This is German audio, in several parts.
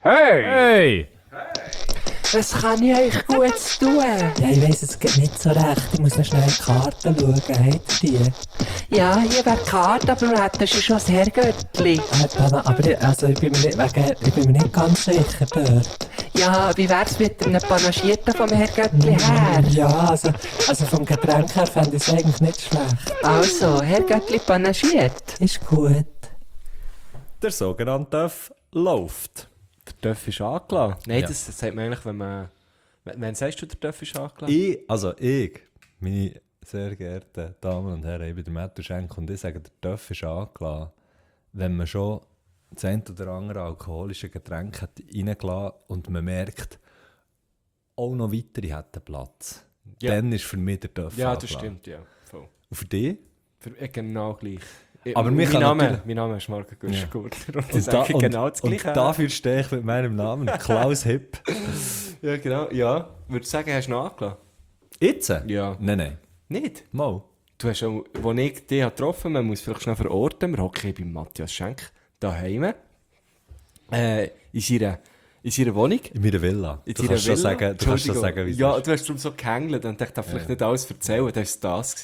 Hey! Was kann ich euch gut tun? Ja, ich weiss es geht nicht so recht. Ich muss noch schnell die Karte schauen. Habt ihr die? Ja, hier wäre die Karte, aber wir hätten schon das Herrgöttli. Aber ich bin mir nicht ganz sicher dort. Ja, wie wär's mit einem Panagierten vom Herrgöttli her? Ja, also vom Getränk her fände ich es eigentlich nicht schlecht. Also, Herrgöttli panagiert. Ist gut. Der sogenannte Töff läuft. Der Töff ist angelassen. Nein, Ja. das sagt man eigentlich, wenn man... Wann sagst du, der Töff ist angelassen? Ich, meine sehr geehrten Damen und Herren, ich bin der Matthew Schenk und ich sage, der Töff ist angelassen, wenn man schon das eine oder andere alkoholische Getränk hat reingelassen und man merkt, auch noch weitere hätten Platz. Ja. Dann ist für mich der Töff Ja, angelassen. das stimmt, ja. Voll. Und für dich? Genau gleich. Aber mein wir können Name, natürlich- mein Name ist Marco Guschgurter. Und ich Und, sage genau das und Gleiche. dafür stehe ich mit meinem Namen, Klaus Hipp. Ja, genau. Ja, würdest du sagen, hast du noch angelassen? Jetzt? Ja. Nein. Nicht? Mal. Du hast schon, als ich dich getroffen habe, man muss vielleicht schnell verorten, wir hocken bei Matthias Schenk daheim. In seiner Wohnung. In meiner Villa. In Du seiner kannst schon Villa. sagen, wie Entschuldigung. es Ja, ist. du hast darum so gehängelt und ich darf vielleicht nicht alles erzählen, das war das.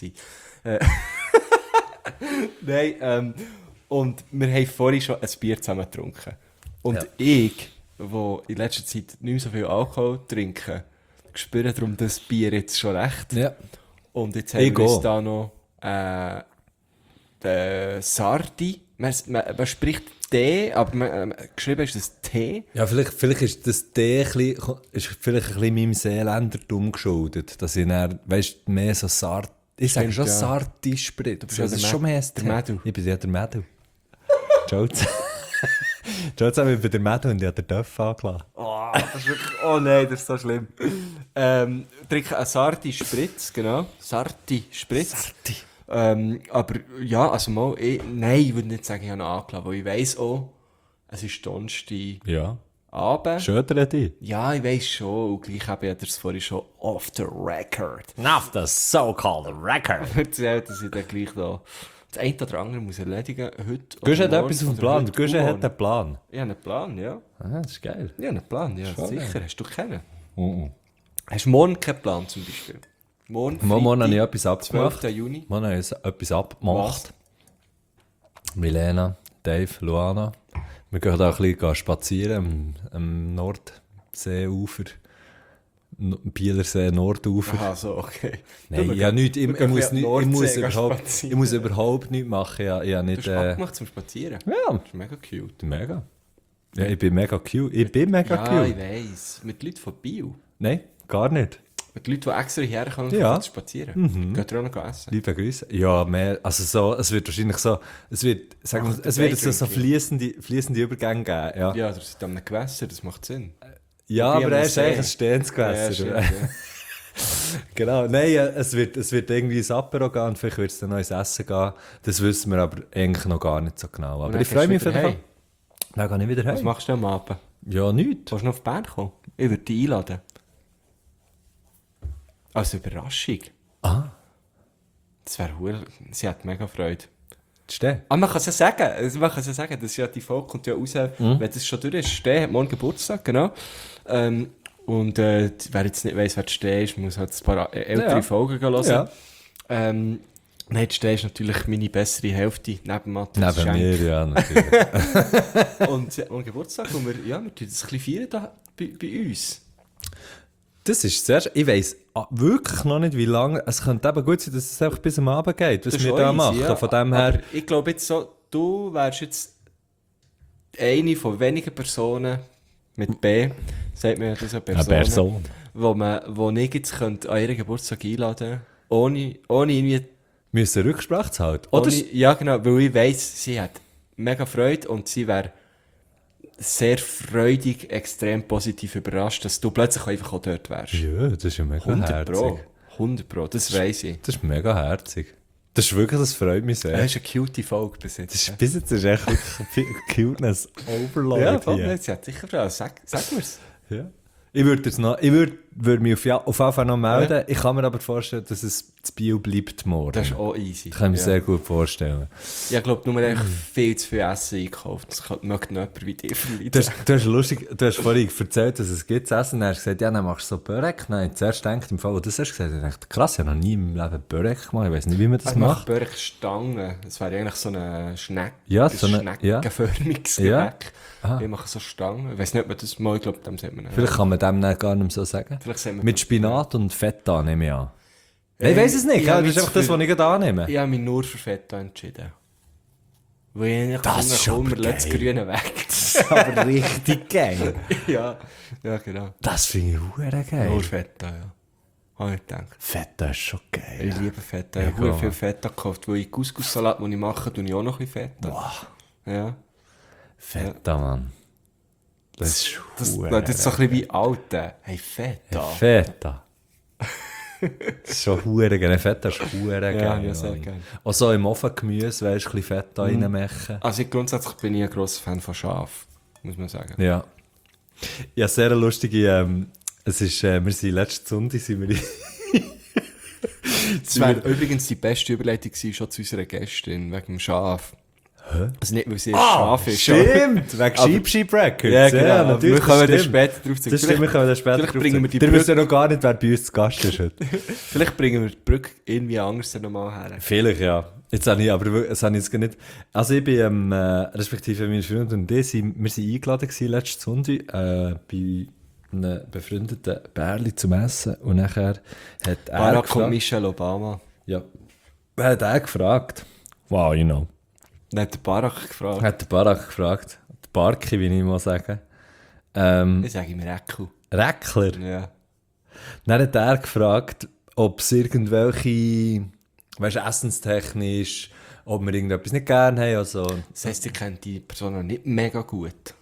Nein, und wir haben vorhin schon ein Bier zusammen getrunken. Und Ja. ich, der in letzter Zeit nicht mehr so viel Alkohol trinke, spüre darum das Bier jetzt schon recht. Ja. Und jetzt haben Ich wir uns auch. da noch den Sardi. Man spricht D, aber geschrieben ist das T. Ja, vielleicht ist das D ist vielleicht ein bisschen meinem Seeländertum geschuldet, dass ich dann, weißt, mehr so ich sage Stimmt, schon ja. Sardi-Sprit. ja Das ist der schon mehr der Mädel. Ich bin ja der Mädel. Ciao zusammen. Ciao zusammen, ich bin der Mädel und ich habe den Töff angelassen. Oh, das ist wirklich, oh nein, das ist so schlimm. Trinke einen Sardi Spritz, genau. Sardi Spritz. Aber ja, also mal, nein, ich würde nicht sagen, ich habe noch angelassen, weil ich weiss auch, es ist Donnerstag Ja. Abend. Schöner dich. Ja, ich weiss schon, und gleich habe ich das vorhin schon off the record Off the so-called record. erzählt, dass ich dann gleich da das eine oder andere muss erledigen heute. Gusch oder hat morgen etwas auf dem oder Plan. heute Gusch morgen. hat einen Plan. Ich habe einen Plan, ja. Ah, das ist geil. Ich habe einen Plan, ja, Schon sicher. geil. Hast du keinen? Hast du morgen keinen Plan zum Beispiel? Morgen Morgen habe ich Freitag, etwas abgemacht. 12. Juni. Morgen habe ich etwas abgemacht. Milena, Dave, Luana. Wir gehen da ein bisschen spazieren am Nordseeufer. Bielersee, Nordufer. Aha, so, okay. Nein, ja nichts. Ich gehen muss, an die nicht, Nordsee ich muss überhaupt nichts machen. Ich habe Du nicht... hast abgemacht zum Spazieren. ja, Das ist mega cute. mega. Ja, ich bin mega cute. Ich bin mega Ja, ich cute. weiss. Mit Leuten von Bio. Nein, gar nicht. Mit Leuten, die extra hierher kommen, Ja. zu spazieren. Geht ihr auch noch essen? Liebe Grüße. Ja, mehr, also so, es wird wahrscheinlich so, es wird so fließende Übergänge geben. Ja, Ja, ihr seid an einem Gewässer, das macht Sinn. ja Wie aber am er ist See. eigentlich ein stehendes Gewässer. stimmt, ja. Genau, nein, es wird irgendwie ins Apero gehen und vielleicht wird es dann noch ins Essen gehen. Das wissen wir aber eigentlich noch gar nicht so genau. Aber dann ich freue mich gehst du auf jeden wieder Fall. Dann gehe ich wieder Was heim. machst du am Abend? Ja, nichts. Willst du noch auf Bern kommen? Ich würde dich einladen. Als Überraschung. Ah, Das wäre cool. Sie hat mega Freude. steh. Ah, man kann es ja sagen. Das ist ja, die Folge kommt ja raus, wenn das schon durch ist. Steh hat morgen Geburtstag, genau. Und wer jetzt nicht weiss, wer die Steh ist, muss halt ein paar ältere Ja. Folgen hören. Ja. Nein, die Steh ist natürlich meine bessere Hälfte, neben Matthias Neben Schenk. mir, ja, natürlich. Und sie hat morgen Geburtstag und wir tun das ein bisschen feiern da bei uns. Das ist sehr ich weiss wirklich noch nicht, wie lange. Es könnte eben gut sein, dass es einfach bis am Abend geht, was Das wir ist da easy, machen. ja. Von dem her. Aber ich glaube jetzt so, du wärst jetzt eine von wenigen Personen mit B, sagt man ja das, eine Person, wo ich jetzt könnte an ihren Geburtstag einladen ohne irgendwie... Müssen Rücksprache zu halten. Oder? Ja, genau, weil ich weiss, sie hat mega Freude und sie wäre sehr freudig, extrem positiv überrascht, dass du plötzlich einfach auch dort wärst. Ja, das ist ja mega 100 herzig. Pro. 100 Pro, das weiss ich. Das ist mega herzig. Das ist wirklich, das freut mich sehr. Das ist eine cute Folge bis jetzt. Das ist, bis jetzt ist echt wirklich Cuteness Overload ja, voll, hier. sie hat sicher Freude. Sag mir's. Ja. Ich würde würde mich auf jeden Fall noch melden. Ja. Ich kann mir aber vorstellen, dass es zu Bio bleibt morgen. Das ist auch easy. Das kann ich mir sehr gut vorstellen. Ja, ich glaube, nur eigentlich viel zu viel Essen einkauft. Das möchte noch jemand wie dir verleiden. Du hast vorhin erzählt, dass es gibt zu essen. Dann hast du gesagt, ja, dann machst du so Börek. Nein, zuerst denkt im Fall, das hast du gesagt, ich dachte, krass, ich habe noch nie in meinem Leben Börek gemacht. Ich weiß nicht, wie man das macht. Börek-Stangen. Das wäre eigentlich so eine Schnecke. Ja, so eine schneckenförmiges Gebäck. Wir machen so Stangen. Ich weiß nicht, ob man das mal, ich glaube, dem sagt man nicht. Vielleicht kann man dem dann gar nicht mehr so sagen. Mit Spinat und Feta nehme ich an. Ich weiss es nicht, das ist einfach das, was ich gerade annehme. Ich habe mich nur für Feta entschieden. Weil ich das ist aber geil. Das Grüne weg. Das ist aber richtig geil. ja, genau. Das finde ich verdammt geil. Nur Feta, ja. Habe ich gedacht. Feta ist schon geil. Ich liebe Feta. Ich habe viel Feta gekauft, weil ich Couscous-Salat, den ich mache, tue ich auch noch ein bisschen Feta. Wow. Ja. Feta, Mann. Das ist das ist so ein bisschen wie Alte. Hey, Feta. Feta. Das ist schon verdammt geil. Feta ist verdammt geil. Ja, sehr geil. Auch so im Ofen Gemüse, weißt du, ein bisschen Feta reinmachen. Also grundsätzlich bin ich ein grosser Fan von Schaf, muss man sagen. Ja. Ja, sehr lustige, wir sind letzten Sonntag, Das wäre übrigens die beste Überleitung gewesen, schon zu unserer Gästin, wegen dem Schaf. Hä? Also nicht, weil sie ein Schaf ist. Stimmt, wegen Sheep Records. Ja, genau. Ja, natürlich. Wir kommen dann später drauf zurück. Das stimmt, wir kommen dann später vielleicht bringen wir die Brücke. Ja noch gar nicht, wer bei uns zu Gast ist heute. Vielleicht bringen wir die Brücke irgendwie anders nochmal her. Vielleicht, ja. Jetzt habe ich, aber das habe ich jetzt gar nicht. Also ich bin, respektive meine Freunde und wir sind eingeladen gewesen letzten Sonntag, bei einem befreundeten Bärli zum Essen. Und nachher hat er Barack gefragt, und Michelle Obama. Ja. Wer hat er gefragt? Wow, you know. Dann hat der Barack gefragt. Hat der Barack gefragt. Der Barki, wie ich mal sagen. Ich sage mir Eckel. Reckler. Ja. Dann hat er gefragt, ob es irgendwelche, weißt du, essenstechnisch, ob wir irgendetwas nicht gerne haben. Also. Das heisst, ihr kennt die Person noch nicht mega gut.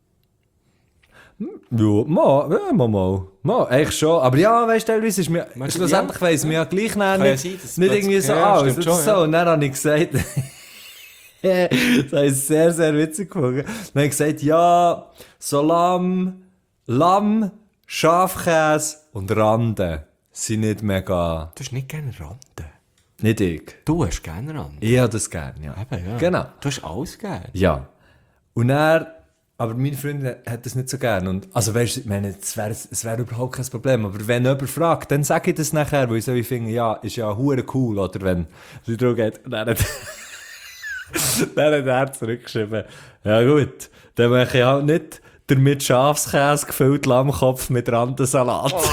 Ja, mal. Eigentlich schon. Aber ja, weißt du, teilweise ist mir, schlussendlich weiss man ja gleich nicht irgendwie so aus. Ja, schon, so. Und dann habe ich gesagt, das habe ich sehr, sehr witzig gefunden. Dann habe ich gesagt, ja, so Lamm, Schafkäse und Rande sind nicht mega. Du hast nicht gerne Rande. Nicht ich. Du hast gerne Rande. Ich habe das gerne, ja. Eben, ja. Genau. Du hast alles gerne. Ja. Und aber meine Freundin hat das nicht so gerne. Und, also weißt du, ich meine, es wäre überhaupt kein Problem. Aber wenn jemand fragt, dann sage ich das nachher, weil ich finde, ja, ist ja hure cool. Oder wenn es darum geht, dann hat er zurückgeschrieben, ja gut, dann mache ich halt nicht der mit Schafskäse gefüllte Lammkopf mit Randensalat. Oh.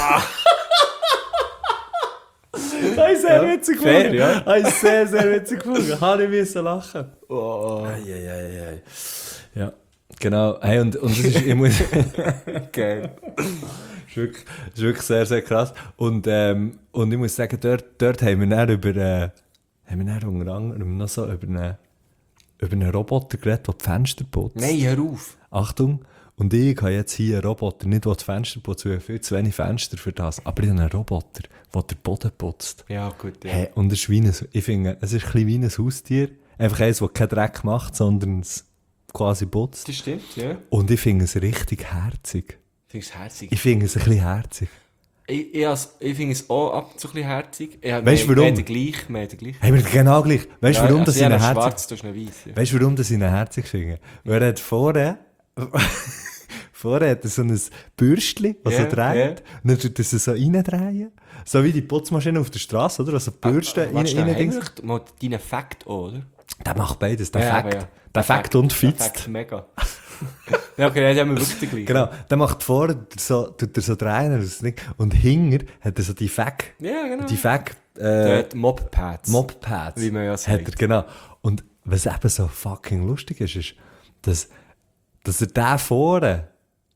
Das ist sehr witzig gefunden. Ja. Das ist sehr, sehr witzig gefunden. Habe ich müssen lachen. Oh. Ei. Ja, genau. Hey, und das ist, ich muss... Geil. Das ist wirklich sehr, sehr krass. Und ich muss sagen, dort haben wir dann unter anderem noch so über einen Roboter geredet, der die Fenster putzt. Nein, hör auf. Achtung. Und ich habe jetzt hier einen Roboter, nicht der die Fenster putzt, weil viel zu wenig Fenster für das, aber ich habe einen Roboter, der den Boden putzt. Ja, gut, ja. Hey, und es ist ich finde, es ist ein bisschen wie ein Haustier. Einfach eins, das keinen Dreck macht, sondern es quasi putzt. Das stimmt, ja. Und ich finde es richtig herzig. Findest du es herzig? Ich finde es ein bisschen herzig. Ich finde es auch ab und zu ein bisschen herzig. Weißt du warum? Wir haben den gleich. Haben wir genau gleich. Weißt du, ja, warum also das in herzig... schwarz, du hast einen weiss. Ja. Weißt du, warum das in herzig finde? Weil er hat vorne hat er so ein Bürstchen, das er dreht. Und dann tut er es so reindrehen. So wie die Putzmaschine auf der Straße, oder? Also Bürste rein. Mal deinen Fakt, oder? Der macht beides. Der ja, Fakt. Ja. Der Fakt und Fitzt. Der Fakt mega. Ja, okay, dann haben wir wirklich den gleichen. Genau. Der macht vorne, tut er so drehen und hinten hat er so die Fakt. Ja, genau. Die Fakt. Moppads. Moppads. Wie man ja sagt. Hat er, genau. Und was eben so fucking lustig ist, dass er da vorne,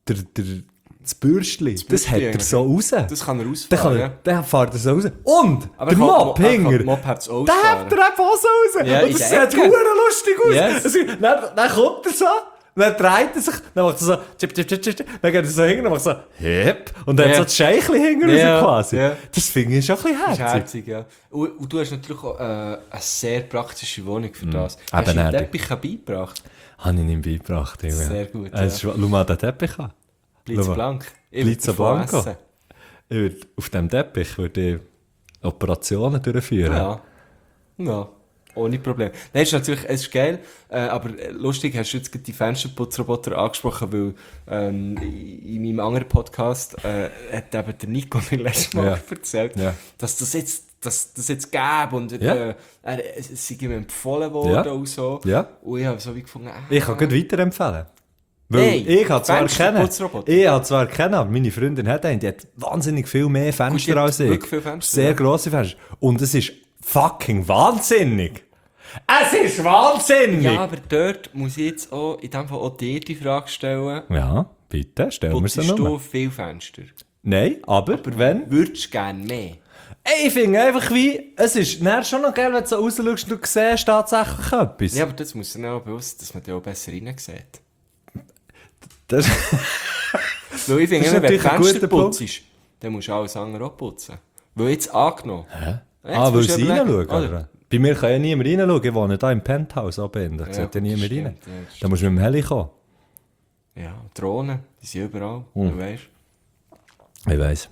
das Bürstchen, das hat er so raus. Das kann er ausfahren, Dann fährt er so raus. Und aber der Mop hinger, der Mop hat es der hat er eben auch so raus. Ja, und das sieht verdammt lustig aus. Yes. Dann kommt er so, dann dreht er sich, dann macht er so, chip, dann geht er so hinten, dann macht er so, hip, und dann hat so das Scheichchen hinten raus quasi. Ja. Das finde ich schon ein bisschen herzig. Das ist herzig, ja. Und du hast natürlich auch eine sehr praktische Wohnung für das. Hast du den Teppich beigebracht? Habe ich ihm beigebracht. Sehr gut, Schau mal den Teppich an. Blitzblank. Blitzblanco. auf diesem Teppich würde ich Operationen durchführen. Ja. Ja. Ohne Problem. Nein, es ist geil, aber lustig, hast du jetzt gerade die Fensterputzroboter angesprochen, weil in meinem anderen Podcast hat eben der Nico mir letztes Mal erzählt, dass das jetzt gäbe und es sei ihm empfohlen worden und so. Ja. Und ich habe so wie gefunden, Ich kann gut weiterempfehlen. Weil Nein, ich habe zwar Fensterputzroboter. kennen, aber meine Freundin hat einen, die hat wahnsinnig viel mehr Fenster die hat als ich. wirklich viele Fenster, Sehr ja. grosse Fenster. Und es ist fucking wahnsinnig. Es ist wahnsinnig! Ja, aber dort muss ich jetzt auch, in dem Fall auch dir die Frage stellen, Ja, bitte, stellen wir putzest sie du noch. viele Fenster? Nein, aber wenn... Würdest du gerne mehr? Ey, ich finde einfach wie... Es ist dann schon noch geil, wenn du so rausschaust und du siehst tatsächlich etwas. Ja, aber das muss dann auch bewusst, dass man da auch besser reinsieht. Das, Weil ich finde, Das ist wenn du natürlich ein Fenster guter Punkt. putzt, dann musst du alles andere auch putzen. Weil jetzt angenommen. weil musst du sie überlegen, reinschauen, oder? Bei mir kann ja niemand reinschauen. Ich wohne hier im Penthouse oben. Da sieht ja niemand rein. stimmt, ja, das Da musst du mit dem Heli kommen. Ja, Drohnen, die sind überall, du weißt. Ich weiss.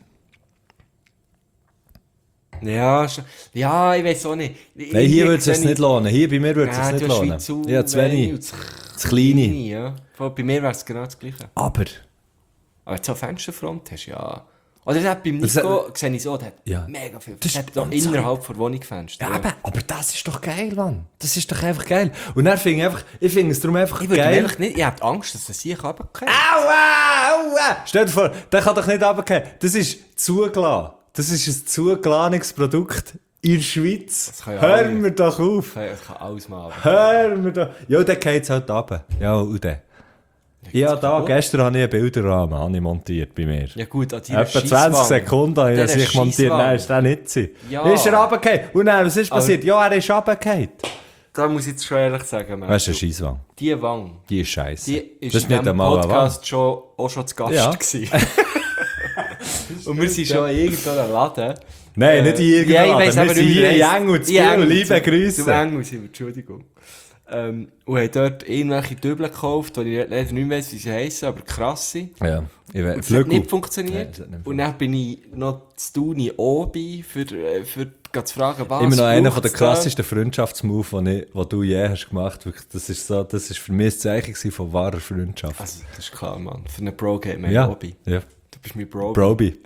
Ja, ich weiß auch nicht. Nein, hier würde es sich nicht lohnen. Hier bei mir würde es Ja, sich du nicht hast lohnen. wie zu Ja, zu wenig. und Zu kleine. Ja. Bei mir wäre es genau das Gleiche. Aber... Aber jetzt so eine Fensterfront hast, ja. Oder das hat beim Das Nico, sehe ich so, der hat Ja. mega viel. Das Das ist- hat auch innerhalb der Wohnung Fenster. Ja, eben, aber das ist doch geil, Mann. Das ist doch einfach geil. Und dann finde ich finde es darum einfach Ich würde geil. einfach nicht, ich habe Angst, dass es sich runterfällt. Aua! Stell dir vor, der kann doch nicht runtergehen. Das ist zugelassen. Das ist ein zugelasstes Produkt in der Schweiz. Das kann ja Hör alle. mir doch auf. Ich kann alles machen. Hör mir doch. Ja, dann geht es halt runter. Ja, und dann. Ja, da, gestern habe ich einen Bilderrahmen habe ich montiert bei mir. Ja gut, an deiner Etwa 20 Scheisswand. Sekunden habe ich Dieser sich montiert. Scheisswand. Nein, ist der nicht so. Ja. Ist er runtergefallen? Und dann, was ist passiert? Ja, er ist runtergefallen. Da muss ich jetzt schon ehrlich sagen, man. Weißt du, ein Scheisswang. Die Wange, Die ist scheiße. die Das ist ist in nicht diesem einmal eine Wang. Podcast auch schon zu Gast Ja. gewesen. Und wir sind schon in irgendeinem Laden. Nein, nicht in irgendeinem ich weiss Laden. Wir aber sind nicht, wie hier in er heisst. Eng und zu In viel. Eng und Liebe zu- Grüße. Zu Eng sind wir, Entschuldigung. Und haben dort irgendwelche Dübel gekauft, die ich leider nicht weiss, wie sie heissen, aber krass sind. Ja, ich weiß. Und es hat Flügel. nicht funktioniert. Nein, es hat nicht Und dann bin ich noch zu Tuni oben, für zu fragen, was Immer noch einer braucht's der da? krassesten Freundschaftsmoves, den du je hast gemacht. Wirklich, das ist für mich ein Zeichen gewesen von wahrer Freundschaft. Also, das ist klar, Mann. Für einen Bro geht man ja, oben. ja. Du bist mein Bro. Broby.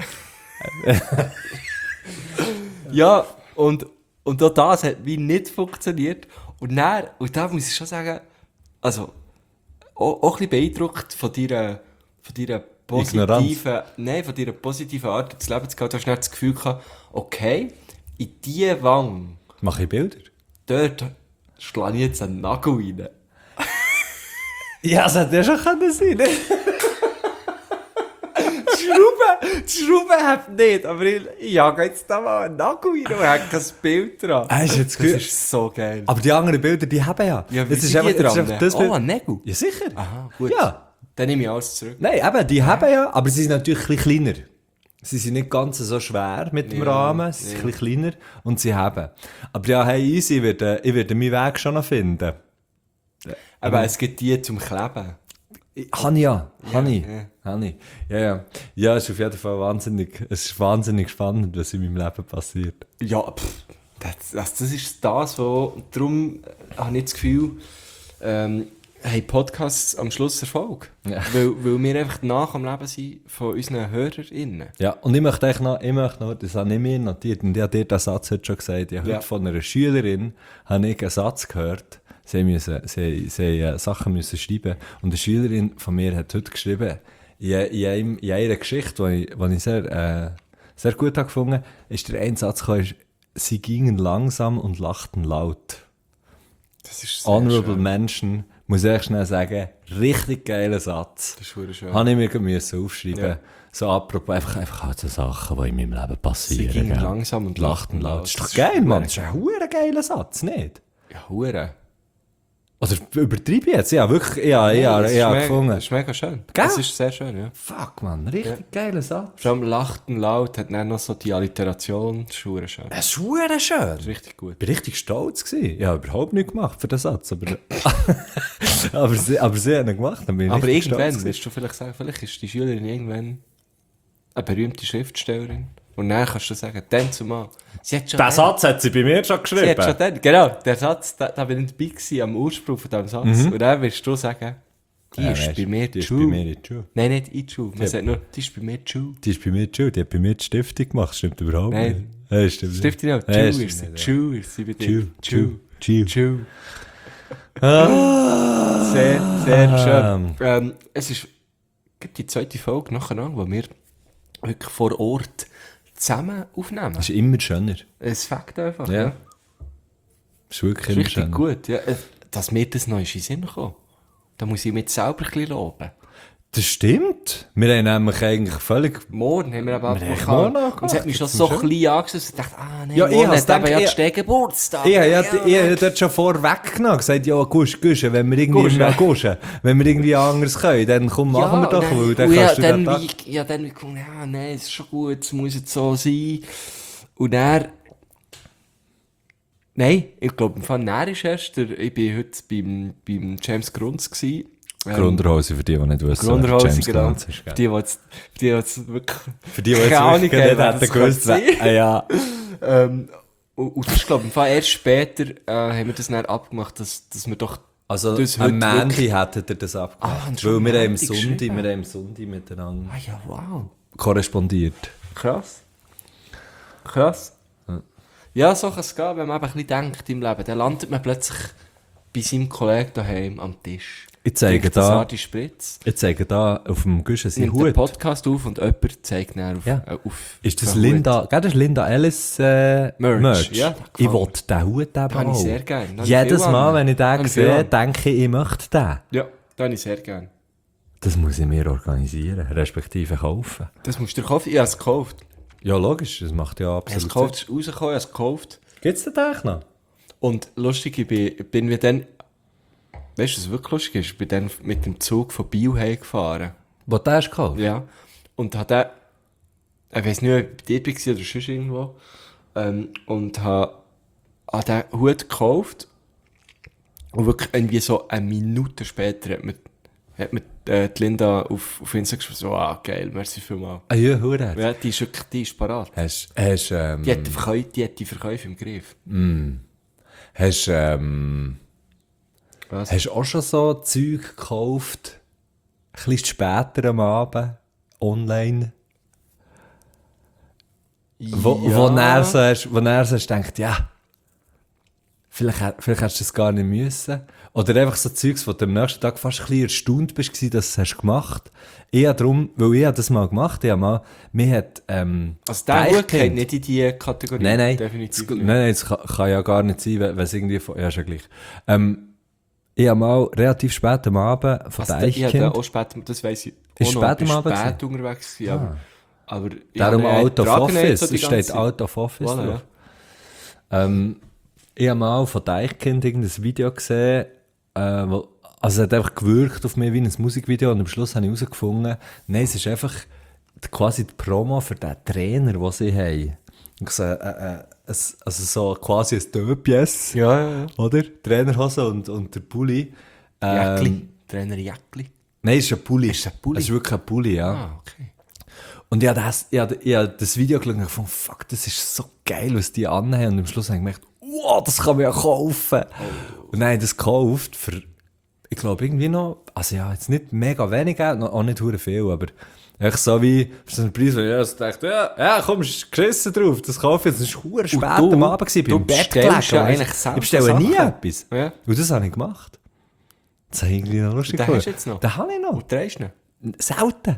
Ja, und auch das hat wie nicht funktioniert. Und da muss ich schon sagen, also, auch ein bisschen beeindruckt von deiner positiven, nein, von deiner positiven Art, das Leben zu gehen. Du hast nicht das Gefühl gehabt, okay, in diese Wange, Mache ich Bilder? dort schlage ich jetzt einen Nagel rein. Ja, das hätte ja schon können sein. Die Schraube hat nicht, aber ich jage jetzt da mal einen Nagel rein und habe kein Bild dran. Hast du jetzt Das gehört? ist so geil. Aber die anderen Bilder, die haben ja. Ja, wie Es ist sind die einfach- es ist dran? einfach das Bild- Oh, ein Nägel? Ja, sicher. Aha, gut. Ja. Dann nehme ich alles zurück. Nein, eben, die haben ja, aber sie sind natürlich ein bisschen kleiner. Sie sind nicht ganz so schwer mit dem Ja, Rahmen, sie sind ein bisschen kleiner und sie haben. Aber ja, hey, easy, ich werde meinen Weg schon noch finden. Aber es gibt die zum Kleben. Habe ich ja. Habe ich. ja. Habe ich. Ja, ja. Ja, es ist auf jeden Fall es ist wahnsinnig spannend, was in meinem Leben passiert. Ja, das ist das, wo... Darum habe ich das Gefühl, haben Podcasts am Schluss Erfolg. Ja. Weil wir einfach nach am Leben sind von unseren HörerInnen. Ja, und ich möchte noch, das habe ich mir notiert, und ich habe dir den Satz heute schon gesagt, ich habe Ja. heute von einer Schülerin habe ich einen Satz gehört, sie mussten Sachen müssen schreiben, und eine Schülerin von mir hat heute geschrieben, in einer Geschichte, die ich sehr gut habe gefunden, ist der ein Satz gekommen, ist, sie gingen langsam und lachten laut. Das ist sehr Honorable schön. Menschen, muss ich schnell sagen, richtig geiler Satz. Das ist verdammt schön. Habe ich mir müssen aufschreiben. Ja. So apropos, einfach halt so Sachen, die in meinem Leben Sie passieren. gingen gell? langsam und lachten laut. Das ist doch verdammt geil, Mann. Das ist ein verdammt geiler Satz, nicht? Ja, Hure. Oder übertreibe ich jetzt? Ja, wirklich, ja, Das gefunden. Das ist mega schön. Gell? Das ist sehr schön, ja. Fuck, Mann, richtig geiler Satz. Vor allem lachten laut, hat dann noch so die Alliteration. Das ist verdammt schön. Das ist verdammt schön. Das ist richtig gut. Ich war richtig stolz gewesen. Ich habe überhaupt nichts gemacht für den Satz, aber, aber sie haben ihn gemacht. Dann bin ich Aber richtig stolz irgendwann, gewesen. willst du vielleicht sagen, vielleicht ist die Schülerin irgendwann eine berühmte Schriftstellerin. Und dann kannst du sagen, dann zumal. Sie hat schon Den Satz hat sie bei mir schon sie hat schon geschrieben. dann, genau, der Satz, da bin ich dabei gewesen, am Ursprung von diesem Satz. Und dann wirst du sagen, die ist bei mir die ist die bei Schule. mir in die Schule. Nein, nicht in die Schule. Man sagt nur, die ist bei mir die Schule. Die ist bei mir die Schule. Die hat bei mir die Stiftung gemacht. Stimmt überhaupt Nein. nicht. Ja, stimmt Stimmt nicht, die Ja, Schule stimmt ist sie. nicht, Die Schule ist sie bei dir. Schule. Die Schule. Schule. Die Schule. Ah. Sehr, sehr schön. Es ist die zweite Folge nacheinander, wo wir wirklich vor Ort zusammen aufnehmen. Das ist immer schöner. Es fängt einfach. Ja. Ja. Das ist wirklich Das ist immer richtig schöner. gut. Ja. Dass mir das noch in den Sinn kam. Da muss ich mich selber ein bisschen loben. Das stimmt. Wir haben nämlich eigentlich völlig... Morgen haben wir aber Wir haben abgemacht. morgen angemacht. Und es hat mich schon Jetzt so sind wir klein angeschaut. Ich dachte, nein, Ja, morgen ich hab's hat eben gedacht, ja ich- die Steg Geburtstag. Ich habe dort schon vorweggenommen, gesagt, ja, Guschen, wenn wir irgendwie Guschen. mal guschen, wenn wir irgendwie anders können, dann komm, machen wir doch, weil dann und kannst du dann den Tag... dann gefunden, ja, nein, es ist schon gut, es muss jetzt so sein. Und dann... Nein, ich glaube, im Fall näher ist erst, ich war heute beim James Grunz gewesen. Grunderhose für die, die nicht wissen, wer Grunderhose, James genau. Grant ist. Für Gell? die jetzt wirklich... Für die, die keine Ahnung jetzt wirklich haben, nicht wer hätten das gewusst, könnte sein. ja. Und das ist, glaube ich, im Fall erst später haben wir das dann abgemacht, dass wir doch... Also Das am heute Mandy hättet ihr das abgemacht. haben schon Weil wir am haben Montag geschrieben. Sonntag miteinander Ah ja, wow. korrespondiert. Krass. Krass. Ja, so kann es gehen, wenn man eben ein bisschen denkt im Leben. Dann landet man plötzlich bei seinem Kollegen daheim am Tisch. Ich zeige Trinkt eine da, Sardi Spritz, auf dem Guschen seinen nimmt den Hut. Podcast auf und jemand zeigt dann auf, Ja. auf Ist das den Linda, gell, das ist Linda Ellis Merch? Ja, ich will den Hut eben Den habe ich auch. sehr gerne. Den habe ich Jedes viel Mal, an. wenn ich den Habe ich viel sehe, an. denke ich möchte den. Hut. Ja, den habe ich sehr gerne. Das muss ich mir organisieren, respektive kaufen. Das musst du dir kaufen. Ich habe es gekauft. Ja, logisch, das macht ja Ich habe es absolut gekauft, es ist rausgekommen, ich habe es gekauft. Gibt es den eigentlich noch? Und lustig, bin wir dann... Weißt du, was wirklich lustig ist? Ich bin dann mit dem Zug von Biel heimgefahren. Wo den hast du gekauft? Ja. Und habe den, ich weiss nicht, ob ich bei dir war oder sonst irgendwo, und habe den Hut gekauft. Und wirklich irgendwie so eine Minute später hat mir die Linda auf Instagram geschrieben, so, geil, merci vielmals. Ah ja, Hure. Ja, die ist wirklich, die ist parat. Die Die hat die Verkäufe im Griff. hast Was? du auch schon so Zeug gekauft, ein bisschen später am Abend, online? Wo er so hast denkt, ja, vielleicht hast du das gar nicht müssen. Oder einfach so Zeugs, wo du am nächsten Tag fast ein bisschen erstaunt bist, dass du es hast gemacht. Eher darum, weil ich das mal gemacht habe. Mir hat, Also der Hut geht nicht in die Kategorie. Nein. Definitiv Nein, nicht. das kann ja gar nicht sein, wenn es irgendwie ja, ist ja gleich. Ich habe mal relativ spät am Abend von Also der ich hatte Eichkind, auch spät, das weiss ich Ist auch noch, spät am Abend spät unterwegs gewesen, aber ich darum habe Out of Dragonade Office, so die es ganze steht Zeit. Out of Office Voilà, drauf. Ich habe mal von Deichkind irgendein Video gesehen, also es hat einfach gewirkt auf mich wie ein Musikvideo und am Schluss habe ich herausgefunden, nein, es ist einfach quasi die Promo für den Trainer, den sie haben. Also so quasi ein Deux-Pièces, Ja. oder? Trainerhose und der Pulli. Jäckli. Trainer Jäckli. Nein, es ist ein Pulli. Ist es ein Pulli? Es ist wirklich ein Pulli, ja. Ah, okay. Und ich habe das Video geschaut und gefunden, fuck, das ist so geil, was die anhaben. Und am Schluss habe ich gemerkt, wow, das kann man ja kaufen. Und dann habe ich das gekauft für, ich glaube, irgendwie noch, also ja, jetzt nicht mega wenig Geld, auch nicht hure viel, aber echt so wie, für so einen Preis, wo ich also dachte, ja, komm, ist geschissen drauf, das kaufe ich jetzt. Das war hure spät du- am Abend, gewesen, du beim Bett bestellst gelegen, ja weißt du. eigentlich selber Ich bestelle nie Sachen. etwas. Ja. Und das habe ich gemacht. Das habe ich irgendwie noch lustig Den gefunden. hast du jetzt noch? Den habe ich noch. Und drehst du ihn? Selten.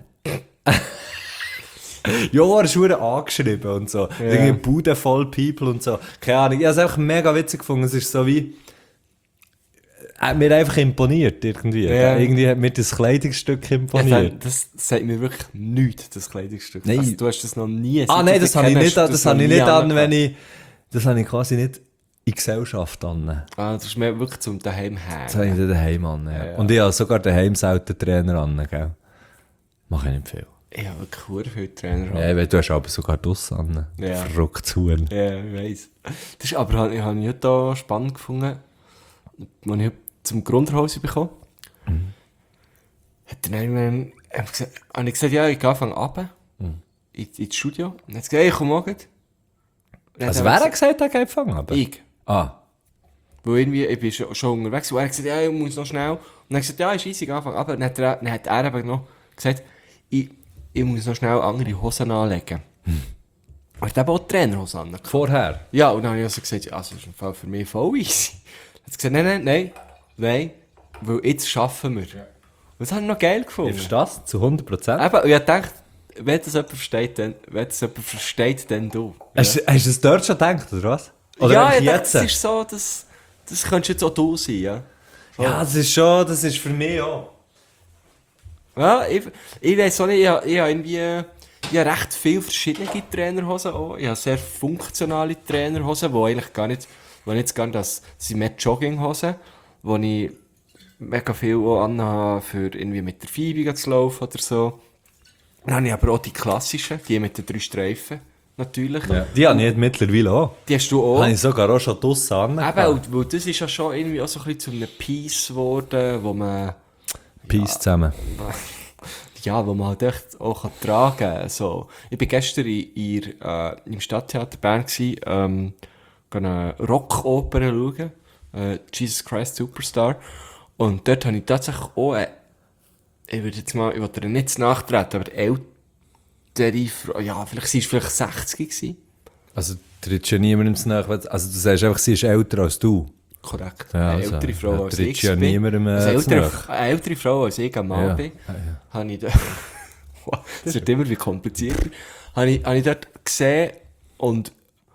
Ja, er ist verdammt angeschrieben und so. Irgendwie Bude voll People und so. Keine Ahnung. Ich habe es einfach mega witzig gefunden. Es ist so wie... Hat mir einfach imponiert irgendwie. Ja. Irgendwie hat mir das Kleidungsstück imponiert. Das sagt mir wirklich nichts, das Kleidungsstück. Nein. Also, du hast das noch nie... Nein, das habe ich nicht an. Das habe ich nicht an, wenn ich... ich... Das habe ich quasi nicht in Gesellschaft an. Das ist mir wirklich zum daheim her. Das habe ich nicht daheim an. Ja. Ja. Und ich habe sogar daheim selten Trainer an, gell? Mache ich nicht viel. Ich habe wirklich sehr viele Trainer. Ja, weil du hast aber sogar draussen an. Ja. Verrücktes Huhn. Ja, ich weiss. Das ist, aber habe ich heute auch spannend gefunden, als ich heute zum Grundhause bekommen hat dann irgendwann habe ich gesagt, ja, ich gehe anfangen runter. ins Studio. Und dann hat gesagt, hey, komm morgen. Also wer hat gesagt, er geht fangen? Aber? Ich. Ah. Weil irgendwie, ich bin schon unterwegs und er hat gesagt, ja, ich muss noch schnell. Und dann hat er gesagt, ja, ist easy, anfangen. Aber dann hat er eben noch gesagt, ich muss noch schnell andere Hosen anlegen. Und ich habe auch Trainerhosen an. Vorher? Ja, und dann habe ich also gesagt, ja, das ist im Fall für mich voll easy. Dann hat er gesagt, nein, weil jetzt schaffen wir. Und das habe ich noch geil gefunden. Ich verstehe das, zu 100%. Eben, und ich dachte, wenn das jemand versteht, dann du. Ja. Hast du das dort schon gedacht, oder was? Oder Ja, einfach ich dachte, das ist so, das könntest jetzt auch du sein, ja. Ja, das ist für mich auch. Ja, ich weiss auch nicht, ich habe irgendwie... Ich habe recht viele verschiedene Trainerhosen auch. Ich habe sehr funktionale Trainerhosen, die eigentlich gar nicht... Die jetzt gar nicht, das sind mehr Jogginghosen, die ich mega viel auch anhabe, für irgendwie mit der Phoebe zu laufen oder so. Dann habe ich aber auch die klassischen, die mit den 3 Streifen, natürlich. Ja. Die habe ich mittlerweile auch. Die hast du auch. Habe ich sogar auch schon draussen an. Eben, weil das ist ja schon irgendwie auch so ein bisschen zu einem Piece geworden, wo man... Peace zusammen. Ja, wo man halt echt auch tragen kann. So. Ich war gestern im Stadttheater Bern, eine Rockoper schauen, Jesus Christ Superstar. Und dort habe ich tatsächlich auch, ich will dir nicht nachtreten, aber ältere Frau, ja, sie war vielleicht 60 gewesen. Also trittst ja niemandem zu nahe. Also du sagst einfach, sie ist älter als du. Korrekt. Ja, Eine also, ältere Frau als trittst ich ja bin. niemandem Eine zu nahe. ältere Frau als ich am Mann bin. Habe ich da... Das wird immer wie komplizierter. Habe ich dort gesehen und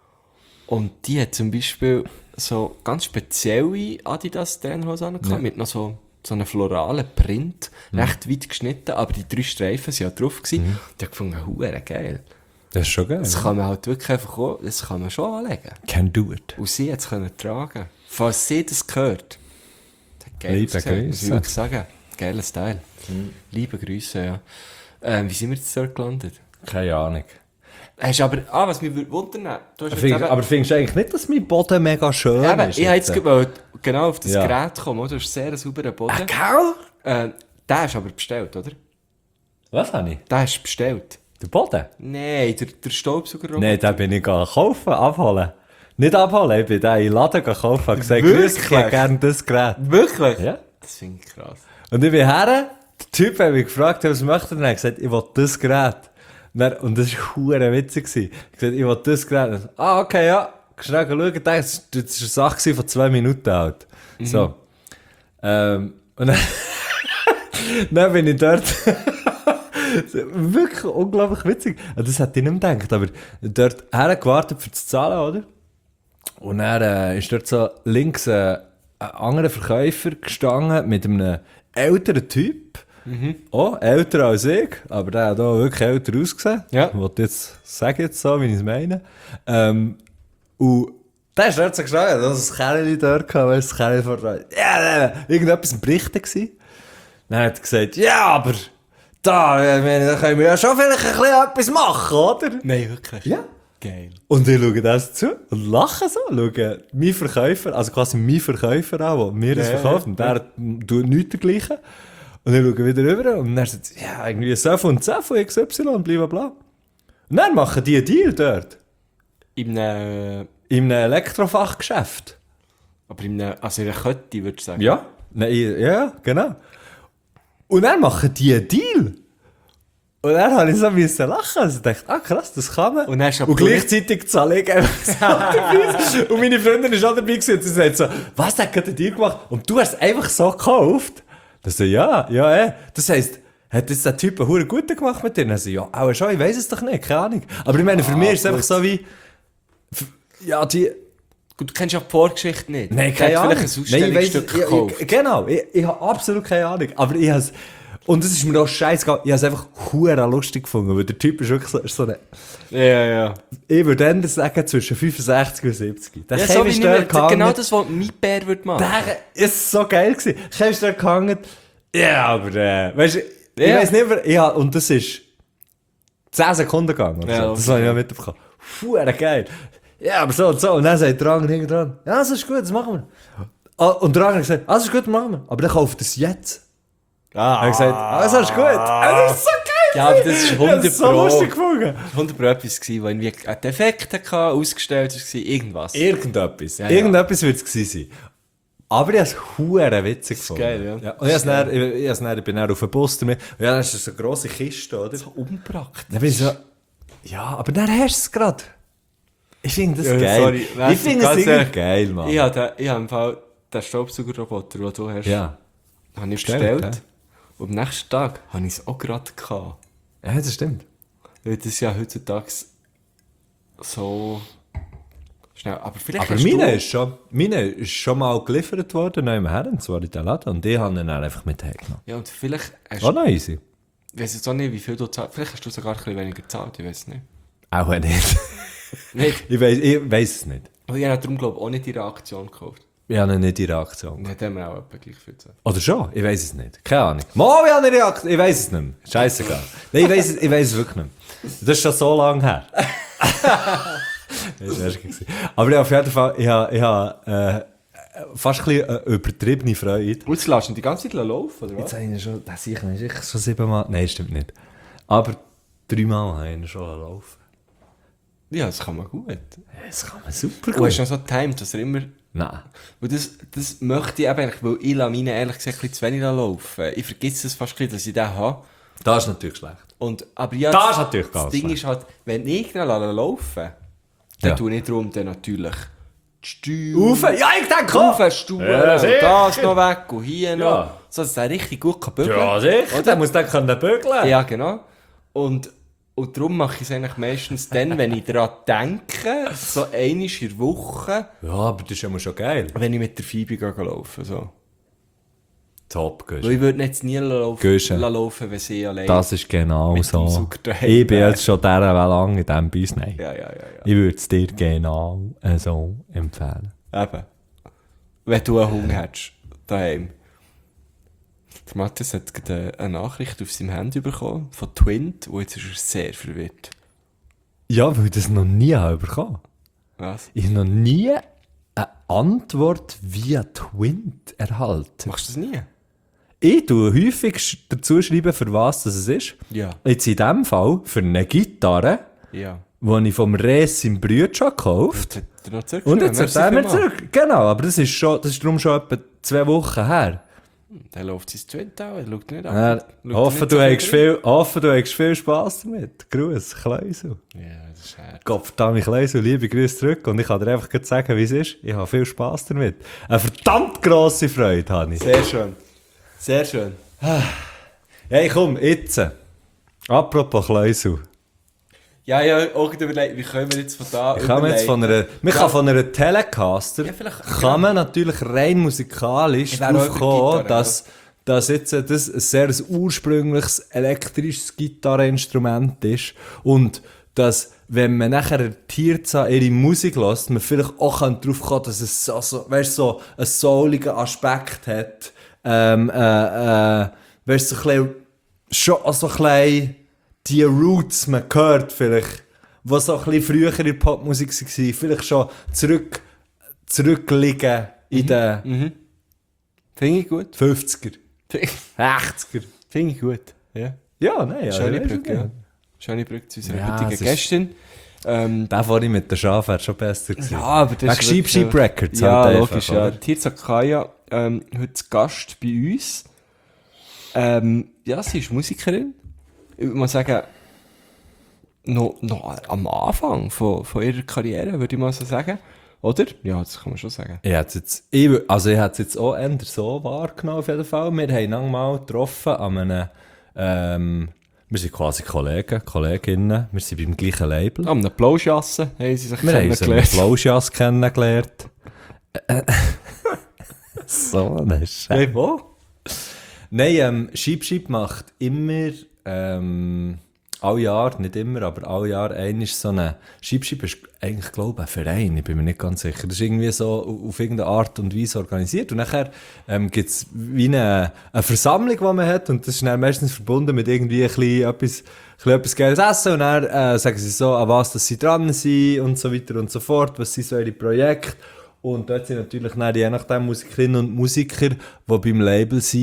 die hat zum Beispiel so ganz spezielle Adidas-Trainerhosen angehabt, mit noch so einem floralen Print, recht weit geschnitten, aber die 3 Streifen waren ja drauf gewesen. Und ich habe gefunden, huere geil. Das ist schon geil. Das kann man halt wirklich einfach auch, das kann man schon anlegen. Can do it. Und sie hat es können tragen. Falls sie das gehört, geil Liebe ausgesehen, muss ich Grüße. wirklich sagen. Geiler Style. Liebe Grüße, ja. Wie sind wir jetzt dort gelandet? Keine Ahnung. Hast aber, was mich wundern, du hast Aber findest du eigentlich nicht, dass mein Boden mega schön ist? ich habe jetzt genau auf das Gerät kommen, oder? Du hast sehr sauberen Boden. Gell? Den hast du aber bestellt, oder? Was habe ich? Den hast du bestellt. Der Boden? Nein, der Staubsauger. Nein, den bin ich kaufen, abholen. Nicht abholen, ich bin den in den Laden kaufen und gesagt, Wirklich? ich hätte gerne das Gerät. Wirklich? Ja. Das finde ich krass. Und ich bin her, der Typ hat mich gefragt, was möchte er, und er hat gesagt, ich will das Gerät. Und das war verdammt witzig. Ich habe gesagt, ich will das Gerät. Okay, ja. Schnell schauen, das war eine Sache von 2 Minuten alt. So. Und dann, dann bin ich dort. Wirklich unglaublich witzig. Das hätte ich nicht mehr gedacht, aber dort gewartet für das Zahlen, oder? Und dann ist dort so links ein anderer Verkäufer gestanden mit einem älteren Typ. Oh, älter als ich, aber der hat auch wirklich älter ausgesehen. Ja. Ich sage jetzt so, wie ich es meine. Und der ist dort so gestanden, da ist ein Kerl dort gehabt, weißt du, das Kerl vor irgendetwas im Berichten gewesen. Dann hat er gesagt, ja, aber da können wir ja schon vielleicht ein bisschen etwas machen, oder? Nein, wirklich? Ja. Geil. Und ich schaue das zu und lache so. Schaue meinen Verkäufer, also quasi meinen Verkäufer an, der mir das verkauft. Und der tut nichts dergleichen. Und ich schaue wieder rüber und dann sagt er, ja, irgendwie so und so von XY und blablabla. Und dann machen die einen Deal dort. In einem Elektrofachgeschäft. Aber in einer Kette, würdest du sagen? Ja. Nein, ja, genau. Und dann machen die einen Deal. Und dann habe ich so müssen lachen. Also ich dachte, krass, das kann man. Und, und gleichzeitig zahle ich einfach so den Preis. Und meine Freundin ist auch dabei gewesen und sie sagt so, was, der hat gerade einen Deal gemacht? Und du hast es einfach so gekauft? Das so, ja. Das heisst, hat jetzt der Typ einen verdammt guten gemacht mit dir? Und so, ja, auch schon, ich weiss es doch nicht, keine Ahnung. Aber ich meine, für mich ist es einfach so wie, ja, die... Gut, du kennst ja die Vorgeschichte nicht. Nein, keine Ahnung. Vielleicht ein Ausstellungsstück gekauft. Genau, ich habe absolut keine Ahnung. Aber ich habe es... Und es ist mir auch scheißegal, ich habe es einfach verdammt lustig gefunden, weil der Typ ist wirklich so eine... Ja. Ich würde dann sagen, zwischen 65 und 70. Der Ja, Kevin so wie ist dort gehangen. genau das, was mein Bär würde machen. Der ist so geil gewesen. Kevin ist dort gehangen. Ja, aber weißt du, ich Ja. weiss nicht, und das ist 10 Sekunden gegangen. Oder Ja, so. Das habe ich ja mitbekommen. Verdammt geil. Ja, aber so und so. Und dann sagt der andere hinten dran, ja, das ist gut, das machen wir. Und der andere hat gesagt, das ist gut, das machen wir. Aber dann kauft es jetzt. Er hat gesagt, das ist gut. Das ist so geil. Ja, aber das ist 100 so lustig Pro. gefunden. 100 Pro etwas gewesen, wo irgendwie ein Defekt hatte, ausgestellt war, irgendwas. Irgendetwas. Ja, Irgendetwas wird es gewesen sein. Aber ich habe es verdammt witzig gefunden. geil, ja. Und ich bin dann auf den Bus damit. Und ja, dann ist das so eine grosse Kiste, oder? So unpraktisch. Dann bin ich so, ja, aber dann hast du es gerade. Ich finde das Ja, geil. sorry. Nein, Ich finde ganz es irgendwie ehrlich, geil, Mann. Ich habe im Fall den Staubsaugerroboter, den du hast, Ja. habe ich Bestellt, bestellt. Und am nächsten Tag habe ich es auch gerade gehabt. Ja, das stimmt. Weil das ja heutzutage so schnell. Aber vielleicht Aber hast meine ist schon mal geliefert worden, neu im Herren, zwar in den Laden, und die haben ihn dann einfach mit heimgenommen. Ja, und vielleicht hast War noch easy. Ich weiß jetzt auch nicht, wie viel du zahlst. Vielleicht hast du sogar ein bisschen weniger gezahlt, ich weiß es nicht. Auch nicht. Nicht? Ich weiss es nicht. Aber ich habe darum, glaube ich, auch nicht die Reaktion gekauft. Ich habe nicht die Reaktion. Und dann haben wir auch etwa gleich viel gezahlt. Oder schon? Ich weiß es nicht. Keine Ahnung. Mal, ich habe eine Reaktion. Ich weiß es nicht mehr. Scheißegal. Nein, ich weiß es wirklich nicht mehr. Das ist schon so lange her. Das war gewesen. Aber ja, auf jeden Fall, ich habe fast ein bisschen übertriebene Freude. Und jetzt lässt du die ganze Zeit laufen, oder was? Jetzt habe ich ihn schon, das sehe ich sicher schon 7 Mal. Nein, stimmt nicht. Aber 3 Mal habe ich ihn schon laufen. Ja, das kann man gut. Das kann man super Du hast noch so getimed, dass er immer... Nein. Und das möchte ich eben eigentlich, weil ich lasse meine ehrlich gesagt ein bisschen zu wenig laufen. Ich vergesse es fast ein bisschen, dass ich den habe. Das ist natürlich schlecht. Aber ja, Das ist natürlich das ganz Ding schlecht. ist halt, wenn ich ihn laufen, dann Ja. tue ich darum dann natürlich die Steuer... Rauf! Ja, ich denke auch! Aufstuhlen, Ja, und sicher. das noch weg und hier noch. Ja. So, dass er richtig gut kann bügeln. Ja, sicher. Der muss dann können bügeln. Ja, genau. Und darum mache ich es eigentlich meistens dann, wenn ich daran denke, so einmal in der Woche, Ja, aber das ist ja schon geil. wenn ich mit der Phoebe gehe laufen. So. Top, Weil Gusch. ich würde jetzt nie Guschen. laufen, wenn sie allein... Das ist genau Mit dem so. Sauger daheim Ich bin wäre. jetzt schon dieser lang in diesem Business. Ja. Ich würde es dir genau so empfehlen. Eben. Wenn du einen Hunger hättest, daheim. Der Matthias hat gerade eine Nachricht auf seinem Handy bekommen, von Twint, und jetzt ist er sehr verwirrt. Ja, weil ich das noch nie habe bekommen. Was? Ich habe noch nie eine Antwort via Twint erhalten. Machst du das nie? Ich tue häufig dazu schreiben, für was das ist. Ja. Jetzt in diesem Fall für eine Gitarre, Ja. die ich vom Res im Brüder schon gekauft. Jetzt hat er noch zurück. Und jetzt hat er mir zurück. Genau, aber das ist darum schon etwa 2 Wochen her. Der läuft sein Twint auch, er schaut nicht an. Hoffe, du hast viel Spass damit. Gruß, Kleusel. Ja, das ist hart. Gottverdammt, Kleusel, liebe Grüße zurück. Und ich kann dir einfach sagen, wie es ist. Ich habe viel Spass damit. Eine verdammt grosse Freude habe ich. Sehr schön. Sehr schön. Hey, komm, jetzt. Apropos Kleusel. Ja, auch überlegt, wie können wir jetzt von da Man kann von einer Telecaster, Ja, vielleicht- kann man natürlich rein musikalisch Ich wäre auch drauf kommen, über Gitarre, dass jetzt das ein sehr ursprüngliches elektrisches Gitarreninstrument ist und dass, wenn man nachher eine Tierza ihre Musik hört, man vielleicht auch darauf kommen, dass es so einen souligen Aspekt hat. Weißt du, so ein bisschen, schon so ein bisschen die Roots, man hört vielleicht, was so ein bisschen früher in der Popmusik war, vielleicht schon zurückliegen in den Finde ich gut. 50er, 80er. Finde ich gut. Ja. Ja, nein, Schöne ja, Brücke, ja. Schöne Brücke zu unserer Ja, heutigen es ist- Gästin. Der vorhin mit der Schaf wäre schon besser gewesen. Ja, aber das Wegen ist Sheep wirklich- Sheep Records. Ja, halt einfach, logisch, ja. oder? Tirza Kaya, heute zu Gast bei uns. Ja, sie ist Musikerin. Ich würde mal sagen, noch am Anfang von ihrer Karriere, würde ich mal so sagen. Oder? Ja, das kann man schon sagen. Ich hätte es jetzt auch eher so wahrgenommen, auf jeden Fall. Wir haben ihn mal getroffen an einem, wir sind quasi Kolleginnen, wir sind beim gleichen Label. Am Applausjassen haben sie sich Wir haben uns im kennengelernt. Flowsjas kennengelernt. So eine Scheiße. Hey, wo? Nein, Sheep Sheep macht immer, alle Jahr, nicht immer, aber alle Jahr einmal so eine, Sheep Sheep ist eigentlich, glaube ich, ein Verein, ich bin mir nicht ganz sicher. Das ist irgendwie so auf irgendeine Art und Weise organisiert. Und nachher gibt es wie eine Versammlung, die man hat, und das ist dann meistens verbunden mit irgendwie ein bisschen etwas geiles Essen, und dann sagen sie so, an was dass sie dran sind und so weiter und so fort, was sind so ihre Projekte. Und dort sind natürlich dann, je nachdem Musikerinnen und Musiker, die beim Label sind,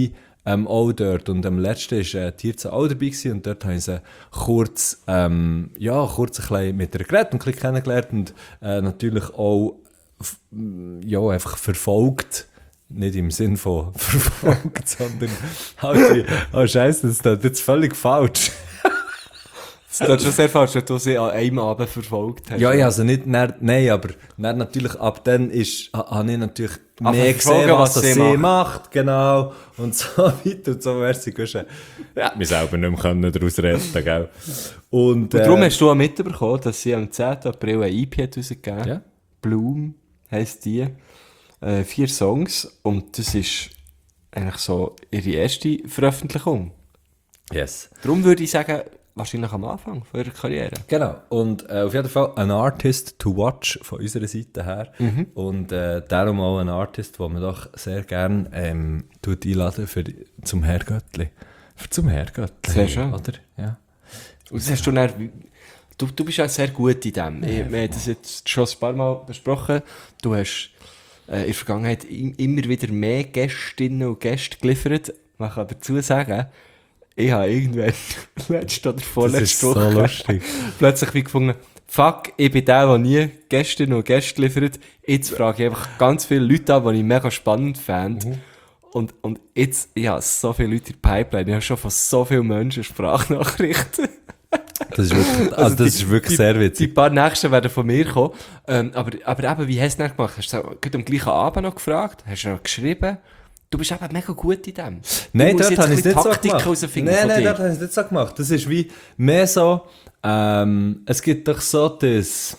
auch dort. Und am letzten war Tirza auch dabei gewesen, und dort haben sie kurz, kurz ein bisschen mit ihr geredet und ein bisschen kennengelernt und natürlich auch einfach verfolgt. Nicht im Sinn von verfolgt, sondern halt oh Scheiße, das ist jetzt völlig falsch. Das ist schon sehr falsch, dass du sie an einem Abend verfolgt hast. Ja, also nicht, nein, aber dann natürlich, ab dann habe ich natürlich Aber mehr gesehen, verfolgen, was was sie sie macht, genau, und so weiter und so merci. Ja, wir selber nicht mehr daraus retten, gell. Und darum hast du auch mitbekommen, dass sie am 10. April eine EP hat rausgegeben hat. Ja. Bloom heisst die. 4 Songs, und das ist eigentlich so ihre erste Veröffentlichung. yes. Darum würde ich sagen, wahrscheinlich am Anfang von ihrer Karriere. Genau, und auf jeden Fall ein Artist to watch von unserer Seite her. Und darum auch ein Artist, den man doch sehr gerne einladen zum Herrgöttli. Zum Herrgöttli. Sehr schön. Oder? Ja. Und das hast du dann, du bist ja sehr gut in dem. Wir haben das jetzt schon ein paar Mal besprochen. Du hast in der Vergangenheit immer wieder mehr Gästinnen und Gäste geliefert. Man kann dazu sagen, ich habe irgendwann letzte oder vorletzte Das ist so lustig. plötzlich wie gefunden, fuck, ich bin der nie Gästinnen und Gäste liefert. Jetzt frage ich einfach ganz viele Leute an, die ich mega spannend fände. Und jetzt, ja, so viele Leute in der Pipeline. Ich habe schon von so vielen Menschen Sprachnachrichten. Das ist wirklich, also das ist wirklich sehr Die witzig. paar Nächsten werden von mir kommen. Aber eben, wie hast du das gemacht? Hast du gerade am gleichen Abend noch gefragt? Hast du noch geschrieben? Du bist eben mega gut in dem. Nein, Du musst dort habe ich es jetzt nicht so Taktiken gemacht. herausfinden Nein, von dir. dort habe ich es nicht so gemacht. Das ist wie mehr so, es gibt doch so das...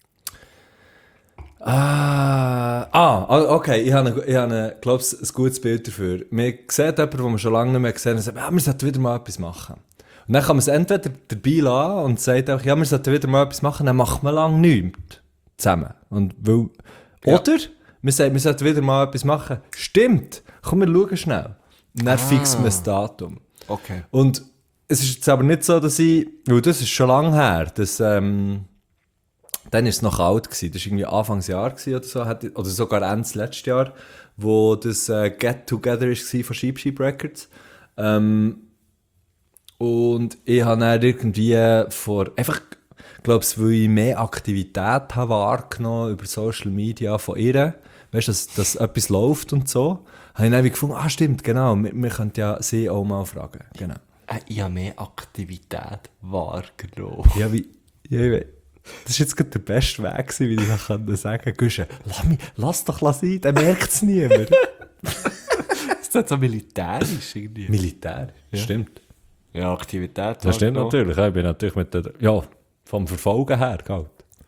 Okay, ich habe glaube ich, ein gutes Bild dafür. Man sieht jemanden, den man schon lange nicht mehr gesehen hat, und sagt, wir sollten wieder mal etwas machen. Und dann kann man es entweder dabei lassen und sagt einfach, wir sollten wieder mal etwas machen, dann macht man lange nichts zusammen. Und weil, oder man sagt, wir sollten wieder mal etwas machen. Stimmt, komm, wir schauen schnell. Und dann fixen wir das Datum. Okay. Und es ist jetzt aber nicht so, dass weil das ist schon lange her, dass, dann war es noch kalt gewesen, das war irgendwie Anfangsjahr oder so, oder sogar Ende letztes Jahr, wo das Get-Together war von Sheep Sheep Records. Und ich habe dann irgendwie einfach, glaube ich, weil ich mehr Aktivität habe wahrgenommen über Social Media von ihr, weißt du, dass etwas läuft und so, habe ich dann wie gefunden, stimmt, genau, wir könnten ja sie auch mal fragen, genau. Ich habe mehr Aktivität wahrgenommen. Ja, das war jetzt gerade der beste Weg gewesen, wie ich das sagen kann. Güsche, lass doch sein, dann merkt es niemand. Das ist so militärisch irgendwie. Militär, stimmt. Ja, Aktivität. Das stimmt wahrgenommen. natürlich, ich bin natürlich mit der, vom Verfolgen her, gell.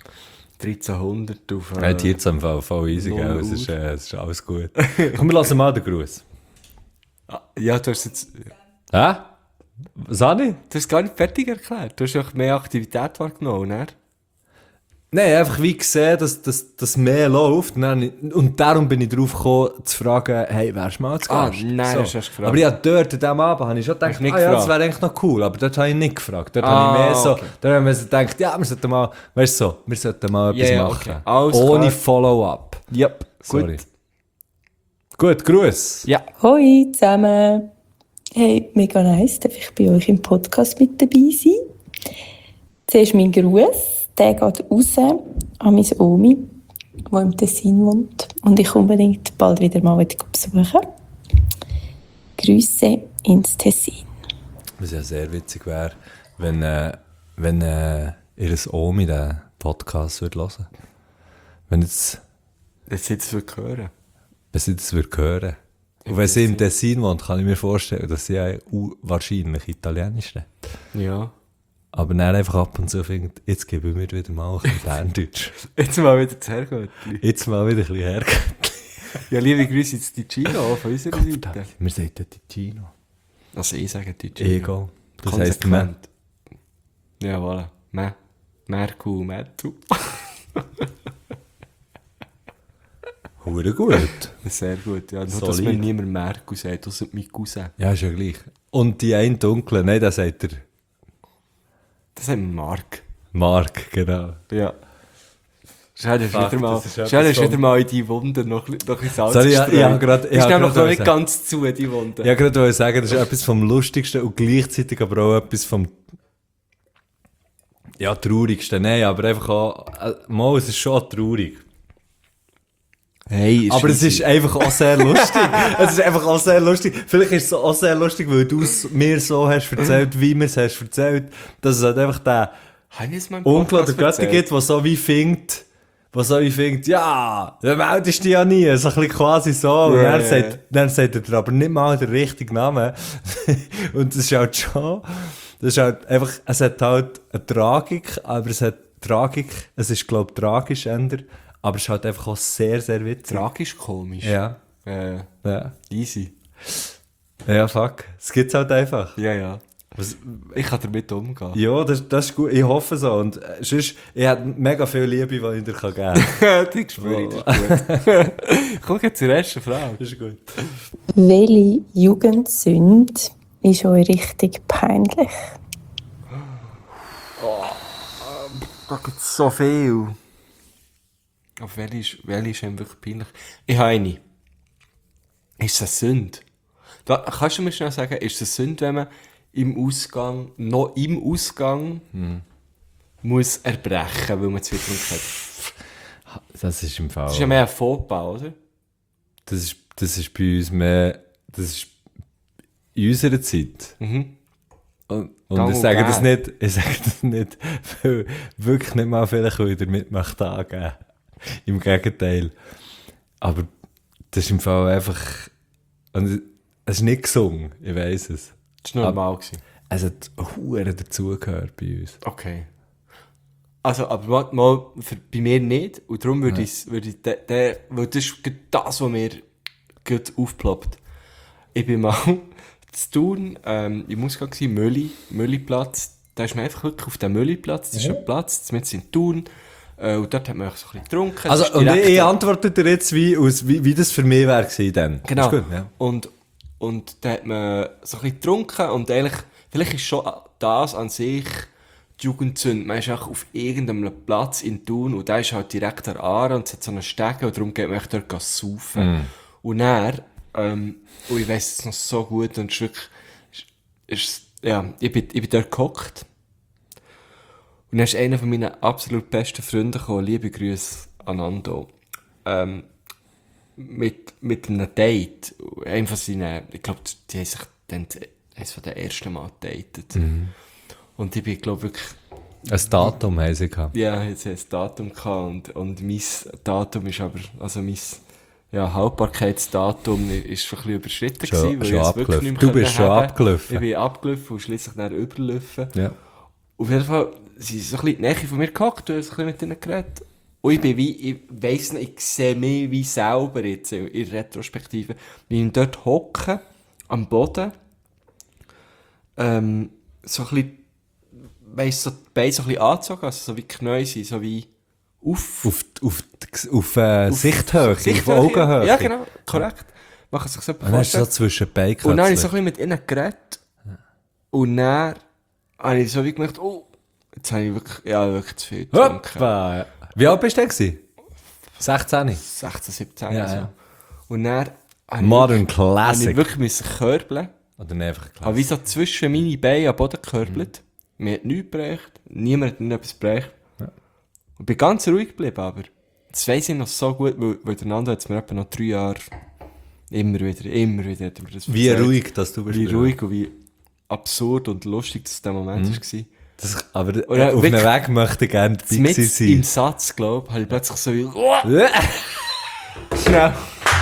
1300 auf... Hat jetzt am Fall voll easy, gell, 0 es ist alles gut. Komm, wir lassen mal den Gruß. Ja, du hast jetzt... Hä? Sani? Du hast gar nicht fertig erklärt. Du hast ja mehr Aktivität wahrgenommen, ne? Nein, einfach wie gesehen, dass mehr läuft. Und darum bin ich darauf gekommen, zu fragen, hey, wärst du mal zu Gast? Nein, hast du gefragt. Aber ja, dort, an diesem Abend, habe ich schon gedacht, nicht das gefragt? wäre eigentlich noch cool. Aber dort habe ich nicht gefragt. Dort habe ich mehr so, okay. dort haben wir so gedacht, wir sollten mal, weißt du so, wir sollten mal etwas Ja, machen. okay. Alles Ohne klar. Follow-up. Yep, Sorry. gut. Gut, Gruß. Ja. Hoi zusammen. Hey, mega nice, darf ich bei euch im Podcast mit dabei sein. Zuerst mein Gruß, der geht raus an meine Omi, die im Tessin wohnt und ich unbedingt bald wieder mal besuchen. Grüße ins Tessin. Was ja sehr witzig wäre, wenn ihr Omi den Podcast würde hören. Wenn jetzt... Jetzt jetzt wird hören. Wenn sie das würde hören. Und wenn sie im Tessin wohnt, kann ich mir vorstellen, dass sie ja wahrscheinlich Italienisch redet. Ja. Aber dann einfach ab und zu findet, jetzt gebe ich mir wieder mal ein bisschen Berndeutsch. Jetzt mal wieder zu Herrgöttli. Jetzt mal wieder ein bisschen hergehen. Ja, liebe Grüße jetzt die Gino von unserer Seite. Wir sagen ja Ticino. Also ich sage die Gino. Ego. Das heisst man. Ja, voilà. Merku, Mertu. Hure gut. Sehr gut, ja. Nur, Solid. dass mir niemand Merku sagt, außer mein Cousin. Ja, ist ja gleich. Und die einen dunklen, nein, das sagt der Das sagt Mark. Mark, genau. Ja. Schön, Fuck, hast das ist etwas du wieder vom- mal in die Wunde noch ein Salz Sorry, ich gestreut. hab grad- ich Ist hab nämlich grad noch nicht sagen. ganz zu, die Wunde. Ja, gerade wollte ich sagen, das ist etwas vom Lustigsten und gleichzeitig aber auch etwas vom Traurigsten. Nein, aber einfach auch, mal, es ist schon traurig. Hey, Aber es ist einfach auch sehr lustig. Es ist einfach auch sehr lustig. Vielleicht ist es auch sehr lustig, weil du es mir so hast erzählt, wie mir es hast erzählt, dass es halt einfach der Habe ich es mal im Onkel oder Podcast Götti erzählt? gibt, der so wie findet, ja, dann meldest du dich ja nie. So ein bisschen quasi so. Und Ja, dann sagt er dir aber nicht mal den richtigen Namen. Und das ist halt schon, das ist halt einfach, es hat halt eine Tragik, aber es ist, glaube ich, tragisch änder, aber es ist halt einfach auch sehr, sehr witzig. Tragisch komisch. Ja, ja. Easy. Ja, fuck. Es gibt's halt einfach. Ja. Was, Ich kann damit umgehen. ja, das ist gut. Ich hoffe so. Und sonst, ich habe mega viel Liebe, die ich dir geben kann. Die spüre ich, das ist gut. Komm jetzt zur ersten Frage. Das ist gut. Welche Jugendsünde ist euch richtig peinlich? Da gibt es so viel. Auf welche ist einem wirklich peinlich? Ich habe eine. Ist es eine Sünde? Kannst du mir schnell sagen, ist es eine Sünde, wenn man noch im Ausgang muss erbrechen, weil man zu viel getrunken hat? Das ist im Fall. Das ist ja mehr ein Fauxpas, oder? Das ist bei uns mehr. Das ist in unserer Zeit. Mhm. Und Gang ich und sage das gäbe. nicht, weil wirklich nicht mal vielleicht, weil ich damit möchte angeben. Im Gegenteil. Aber das ist im Fall einfach. Und es ist nicht gesungen, ich weiss es. Das war normal. Gewesen. Es hat Huren dazugehört bei uns. Okay. Also, aber mal bei mir nicht. Und darum weil das ist gerade das, was mir gut aufploppt. Ich bin mal zu Thun, im Ausgang gewesen, Mülliplatz. Da ist man einfach wirklich auf dem Mülliplatz. Das ist ein Platz, mit in Thun. Und dort hat man auch so ein bisschen getrunken. Das Also, ist und direkt- ich antworte dir jetzt, wie das für mich wäre gewesen dann. Genau. Ist gut, ja. Und da hat man so ein bisschen getrunken und eigentlich, vielleicht ist schon das an sich die Jugendsünde. Man ist auch auf irgendeinem Platz in Thun und der ist halt direkt an der Aare und es hat so einen Stege und darum geht man echt dort saufen. Und dann, und ich weiss es noch so gut und es ist wirklich, ich bin dort gehockt und dann ist einer von meinen absolut besten Freunden gekommen, liebe Grüße an Nando, mit einem Date. Einem von seinen, ich glaube, die haben sich dann eines von den ersten Mal gedatet. Und ich bin, glaube wirklich, Ein Datum haben sie gehabt. ja, jetzt hat es Datum gehabt und mein Datum ist aber, also mein Haltbarkeitsdatum ist schon ein bisschen überschritten gewesen, weil ich es wirklich nicht mehr Du bist schon haben. abgelaufen. Ich bin abgelaufen und schliesslich dann überlaufen. Ja. Auf jeden Fall sind sie so ein bisschen in die Nähe von mir gehockt und haben so ein bisschen mit ihnen geredet. Und ich bin ich weiss nicht, ich sehe mich wie selber jetzt in Retrospektive, wie ich dort hocke, am Boden, so ein bisschen, weiss, so die Beine so ein bisschen angezogen, also so wie Knie sind, so wie auf Sichthöhe, auf Augenhöhe. Ja, genau, korrekt. Man kann sich so Und dann hast du so vorstellen. zwischen den Beinen Und dann habe ich so ein gehabt. bisschen mit ihnen geredet. Und dann habe ich so wie gemerkt, oh, jetzt habe ich wirklich zu viel getrunken. Hoppa! Wie alt bist du denn gewesen? 16? 16, 17 Ja, so. ja. Und dann habe Modern habe Classic. ich wirklich müssen körbeln. Oder nicht einfach Habe wie so zwischen meine Beine am Boden gekörbelt. Mir hat nichts gebrächt. Niemand hat etwas gebrächt. Und bin ganz ruhig geblieben, aber das weiss ich noch so gut, weil der Nando hat es mir etwa noch 3 Jahre immer wieder hat er mir das Wie erzählt. ruhig, dass du bist. Wie ruhig und wie absurd und lustig das der Moment war. Aber Oder auf wirklich- einem Weg möchte ich gerne dabei Mit gewesen im sein. Satz, glaube ich, habe ich plötzlich so wie, schnell.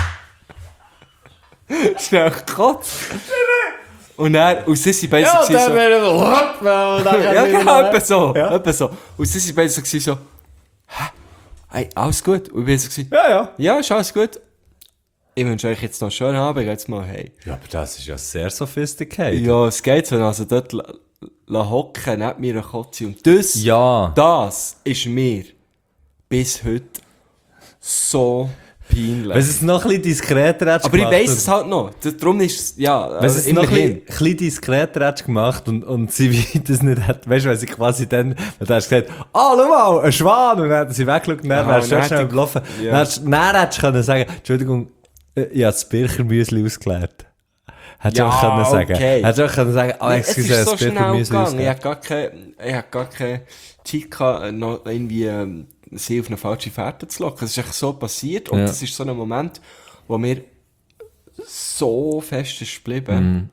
Schnell gekotzt. Und dann, und sie sind beide so, ja, genau, etwa so, etwa so. Und sie sind beide so, hä? Hey, alles gut? Und ich bin so, ja, ist alles gut. Ich wünsche euch jetzt noch einen schönen Abend, jetzt mal hey. Ja, aber das ist ja sehr sophisticated. Ja, es geht so, also dort hocken, neben mir eine Kotze. Und das, Ja. das ist mir bis heute so peinlich. Wenn es noch ein bisschen diskreter hättest Aber ich gemacht weiss es halt noch. Darum ist es, ja, wenn es noch ein immerhin. bisschen diskreter hättest gemacht und sie wie das nicht hat, weißt du, weil sie quasi dann hast gesagt, schau mal, ein Schwan, und dann hat sie weggeschaut und dann Aha, wärst du dann schnell hätte ich- gelaufen. ja. Dann hättest du können sagen, Entschuldigung, ich habe das Birchermüsli ausgeleert. Hättest du Ja, auch können sagen. okay. Hättest du auch können sagen, Es excuse, ist so das schnell Birchermüsli gegangen. Ich ausgeleert. hatte gar keine Zeit gehabt, noch irgendwie sie auf eine falsche Fährte zu locken. Es ist echt so passiert und Ja. das ist so ein Moment, wo mir so fest ist geblieben,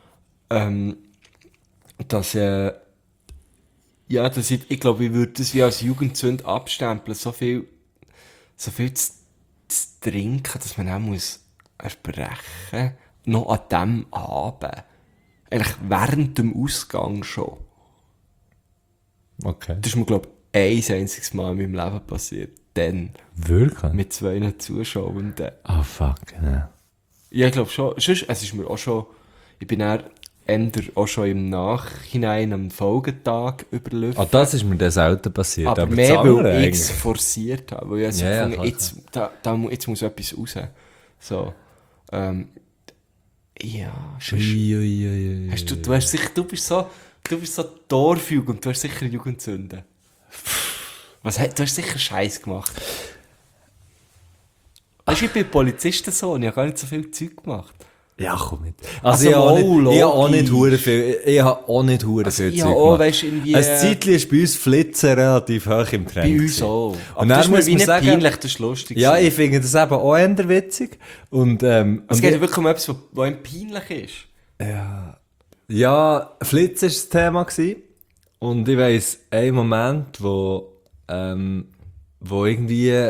dass dass ich glaube, ich würde das wie als Jugendsünde abstempeln, so viel zu trinken, dass man auch muss erbrechen, noch an dem Abend. Eigentlich während dem Ausgang schon. Okay. Das ist mir, glaube ich, ein einziges Mal in meinem Leben passiert. Dann. Wirklich? Mit 2 Zuschauenden. Oh fuck, ja. Ja, ich glaube schon. Sonst, es ist mir auch schon, ich bin dann auch schon im Nachhinein am Folgetag überlaufen. Ah, das ist mir dann selten passiert. aber das mehr, andere weil ich es eigentlich. forciert habe. Weil ich also Ja, gefunden, klar. jetzt muss etwas raus. So. Ja. Uiuiui. Du bist so Dorfjugend, du hast sicher Jugendsünde. Du hast sicher Scheiß gemacht. Weißt du, ich bin Polizisten so und ich habe gar nicht so viel Zeug gemacht. Ja, komm mit. Also, ich habe auch logisch. nicht hure viel, ich habe auch nicht hure Also, viel ich Zeug habe auch, gemacht. weisst du, irgendwie, Ein Zeitchen ist bei uns Flitzen relativ hoch im Trend. Bei uns gewesen. auch. Und Aber dann das ist mir muss wie man nicht sagen- peinlich, das ist lustig. Ja, gewesen. ich finde das eben auch eher witzig. Und, Es und geht ich- ja wirklich um etwas, was ihm peinlich ist. ja, Flitzen war das Thema gewesen. Und ich weiss, ein Moment, wo irgendwie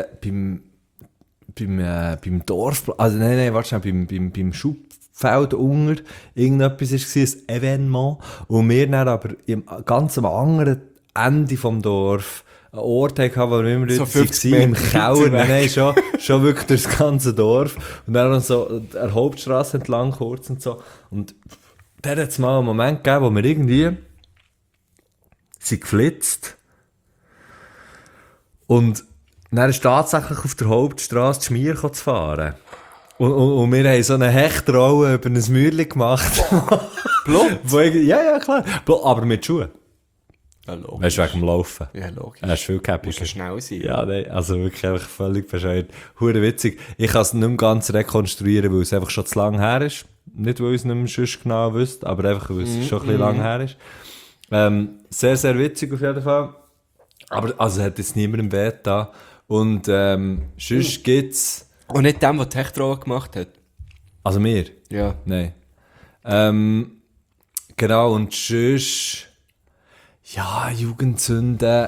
beim Dorf, also nein, warte schnell, beim Schubfeld unter irgendetwas war, ein Evenement, und wir dann aber ganz am anderen Ende vom Dorf einen Ort hatten, wo wir immer So dort 50 waren, im Meter Keller, weiter nein, schon wirklich durch das ganze Dorf, und dann noch so der Hauptstraße entlang kurz und so, und da hat es mal einen Moment gegeben, wo wir irgendwie sind geflitzt. Und dann ist tatsächlich auf der Hauptstraße die Schmier zu fahren. Und wir haben so eine Hechtrolle über ein Mäuerchen gemacht. Blut? Ja, klar. Aber mit Schuhen. Ja, logisch. Weißt du, wegen dem Laufen. Ja, logisch. Er ist viel Muss ja käppiger. schnell sein. Ja, nein, also wirklich einfach völlig bescheuert. Hure witzig. Ich kann es nicht mehr ganz rekonstruieren, weil es einfach schon zu lang her ist. Nicht, weil ich es nicht mehr sonst genau wüsste, aber einfach, weil es schon ein bisschen lang her ist. Sehr, sehr witzig auf jeden Fall. Aber also hat jetzt niemandem weh da. Und sonst gibt's... Und nicht dem, der die Hechtrolle gemacht hat. Also mir? Ja. Nein. Genau, und sonst... Ja, Jugendsünde...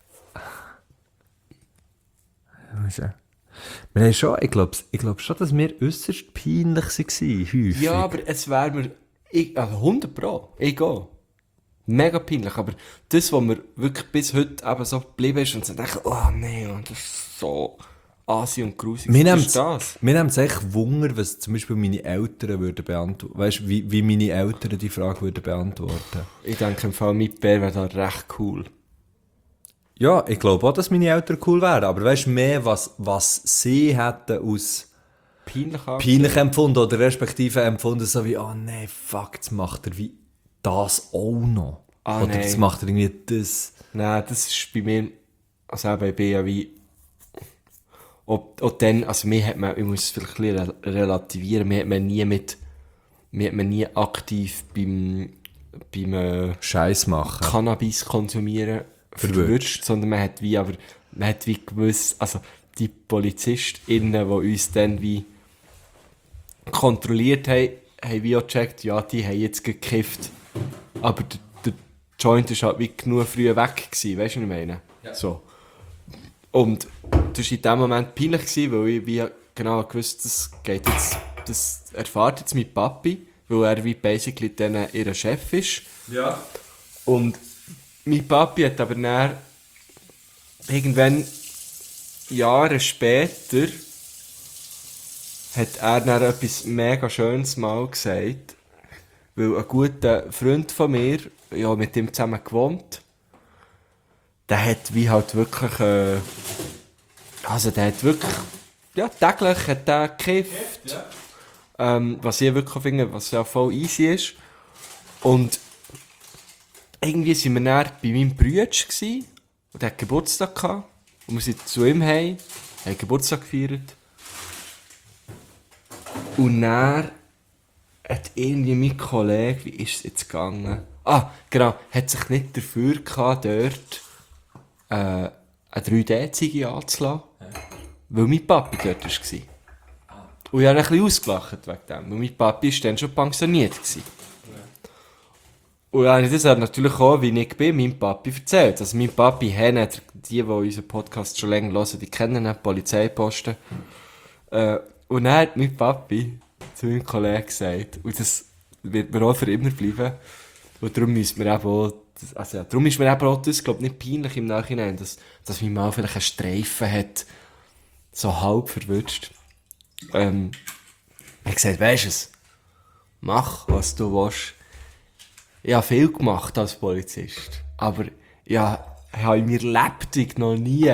Wir haben schon, ich glaube schon, dass wir äußerst peinlich waren, häufig. Ja, aber es wäre mir... 100 Pro. Ich gehe. Mega peinlich. Aber das, was mir wirklich bis heute eben so geblieben ist und so denke, oh nein, das ist so assi und grusig. Mir Das nimmt ist das. es echt Wunder, was zum Beispiel meine Eltern würden beantworten. Weißt du, wie meine Eltern die Frage würden beantworten? Ich denke, im Fall mit Bär wäre da recht cool. Ja, ich glaube auch, dass meine Eltern cool wären. Aber weißt du, mehr, was sie hätten aus peinlich empfunden oder respektive empfunden, so wie, oh nein, fuck, jetzt macht er wie das auch noch. Ah, oder nein. jetzt macht er irgendwie das. Nein, das ist bei mir, also eben, ich bin ja wie, auch dann, also mir hat man, ich muss es vielleicht ein bisschen relativieren, mir hat man nie aktiv beim Scheiß machen. Cannabis konsumieren verwünscht, sondern man hat wie gewusst, also die PolizistInnen, die uns dann wie kontrolliert haben, haben wie auch gecheckt, ja, die haben jetzt gekifft, aber der Joint ist halt wie genug früh weg gewesen, weißt du, was ich meine? Ja. So. Und das war in dem Moment peinlich gewesen, weil ich wie genau gewusst, das erfahrt jetzt mein Papi, weil er wie basically dann ihr Chef ist. Ja. Und mein Papi hat aber dann irgendwann Jahre später hat er dann etwas mega Schönes mal gesagt, weil ein guter Freund von mir, ja, mit ihm zusammen gewohnt, der hat wie halt wirklich, täglich hat der gekifft. Was ich wirklich finde, was ja voll easy ist. Und irgendwie waren wir dann bei meinem Bruder gsi und der hat Geburtstag gehabt. Und wir sind zu ihm heim, haben Geburtstag gefeiert. Und dann hat irgendwie mein Kollege, wie ist es jetzt gegangen? Ah, genau, hat sich nicht dafür gehabt, dort eine 3D-Ziege anzulassen, weil mein Papi dort war. Und ich habe ein bisschen ausgelacht wegen dem, weil mein Papi war dann schon pensioniert. Und dann habe ich das natürlich auch, wie ich bin, meinem Papi erzählt. Also mein Papi, die unseren Podcast schon länger hören, die kennen den Polizeiposten. Und dann hat mein Papi zu meinem Kollegen gesagt, und das wird mir auch für immer bleiben, und darum müssen wir eben auch, darum ist mir eben auch das, glaube ich, nicht peinlich im Nachhinein, dass mein Mann vielleicht einen Streifen hat, so halb verwünscht. Er hat gesagt, weisst du es, mach, was du willst. Ich habe viel gemacht als Polizist, aber ich habe in meiner Lebtung noch nie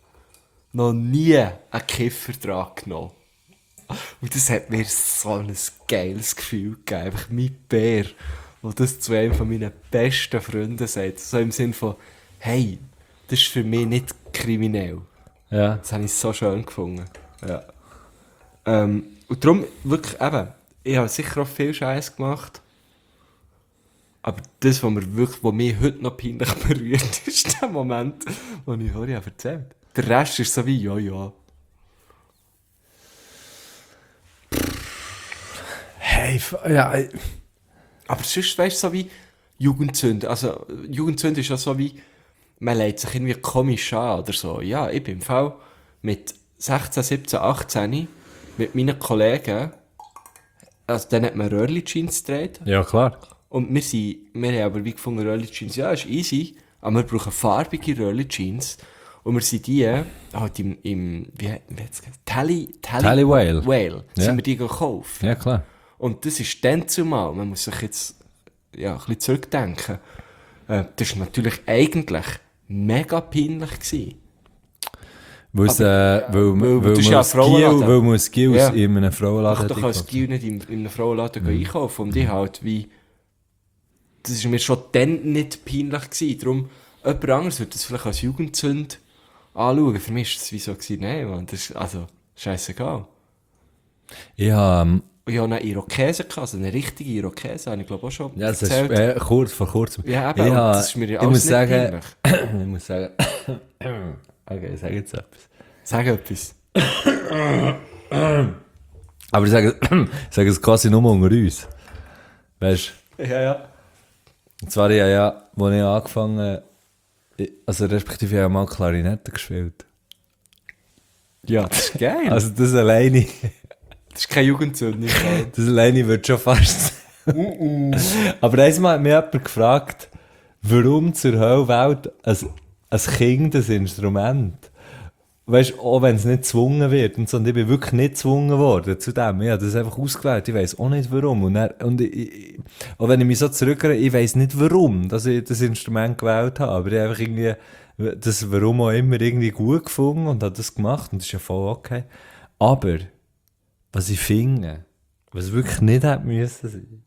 einen Kiffer dran genommen. Und das hat mir so ein geiles Gefühl gegeben. Einfach mein Bär, der das zu einem von meinen besten Freunden sagt. So im Sinne von, hey, das ist für mich nicht kriminell. Ja. Das habe ich so schön gefunden. Ja. Und darum, wirklich eben, ich habe sicher auch viel Scheiß gemacht. Aber das, was mich heute noch peinlich berührt, ist der Moment, den ich vorhin erzählt habe. Der Rest ist so wie, ja. Hey, ja. Aber sonst, weißt du, so wie Jugendsünde. Also, Jugendsünde ist ja so wie, man legt sich irgendwie komisch an oder so. Ja, ich bin im Fall mit 16, 17, 18 mit meinen Kollegen, also dann hat man Röhrli-Jeans gedreht. Ja, klar. Und wir haben aber wie gefunden, Röhrli-Jeans, ja, ist easy, aber wir brauchen farbige Röhrli-Jeans. Und wir sind die, halt wie hat's gesagt? Tally Whale. Ja. Sind wir die gekauft. Ja, klar. Und das ist dann zumal, man muss sich jetzt, ja, ein bisschen zurückdenken. Das war natürlich eigentlich mega peinlich gewesen. Weil du ja man ein Skills in einem Frauenladen du kannst Skills nicht in einem Frauenladen einkaufen. Und ich halt wie, das ist mir schon dann nicht peinlich gewesen. Darum, jemand anderes würde das vielleicht als Jugendsünde anschauen. Für mich war das wie so gewesen, nein, man, das ist, also, scheissegal. Ich habe... Und ich hatte eine Irokese, also eine richtige Irokese, habe ich glaube auch schon Ja, das ist erzählt. vor kurzem. Ja, eben, das ist mir ja alles nicht peinlich. Ich muss sagen... Okay, ich sage jetzt etwas. Sag etwas. Aber ich sage es quasi nur unter uns. Weißt du? Ja. Und zwar, als ich angefangen habe, also respektive ich habe mal Klarinette gespielt. Ja, das ist geil. Also das alleine... Das ist keine Jugendsünde. Das alleine wird schon fast... Aber einmal hat mich jemand gefragt, warum zur Hölle-Welt ein Kind ein Instrument? Weißt du, auch wenn es nicht gezwungen wird und so, und ich bin wirklich nicht gezwungen worden zu dem. Ich habe das einfach ausgewählt, ich weiss auch nicht warum. Und auch wenn ich mich so zurückerinnere, ich weiss nicht warum, dass ich das Instrument gewählt habe, aber ich habe einfach irgendwie das Warum auch immer irgendwie gut gefunden und habe das gemacht und das ist ja voll okay. Aber, was ich finde, was wirklich nicht hätte müssen sein,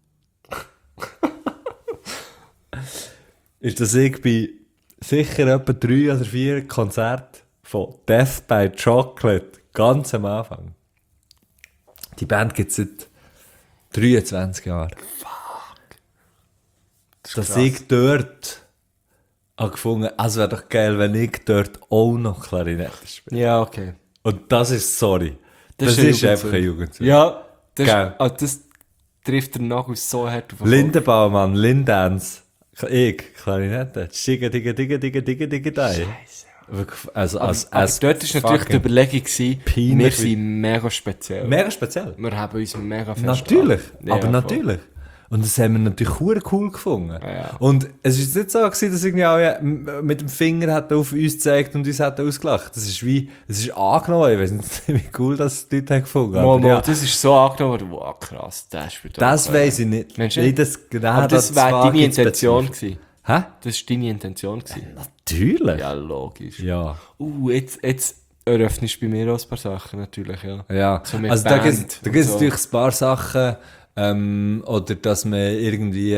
ist, dass ich bei sicher etwa 3 oder 4 Konzerten von Death by Chocolate, ganz am Anfang. Die Band gibt es seit 23 Jahren. Fuck. Dass ich dort habe gefunden, es wäre doch geil, wenn ich dort auch noch Klarinette spiele. Ja, okay. Und das ist, sorry, das ist einfach eine Jugendsünde. Ja, Geil. das trifft den Nagel so hart auf den Kopf. Lindenbaumann, Lindance, ich, Klarinette, digga, Scheiße. Also, Aber dort war natürlich die Überlegung gewesen, wir sind mega speziell. Mega speziell. Wir haben uns mega fest Natürlich, Ja, aber voll. natürlich. Und das haben wir natürlich cool gefunden. Ja. Und es ist nicht so gewesen, dass irgendwie alle mit dem Finger hat auf uns gezeigt und uns hat ausgelacht. Das ist angenommen. Ich weiß nicht, wie cool das die Leute haben gefunden haben. Das ist so angenommen worden, wow, krass, das spielt auch Das geil. weiss ich nicht. Mensch, Nein, aber das wäre deine Intention gewesen. Hä? Das war deine Intention gewesen. Natürlich. Ja, logisch. Ja. Jetzt eröffnest bei mir auch ein paar Sachen natürlich, ja. Ja, So mit also da Band gibt es und so. natürlich ein paar Sachen, oder dass man irgendwie,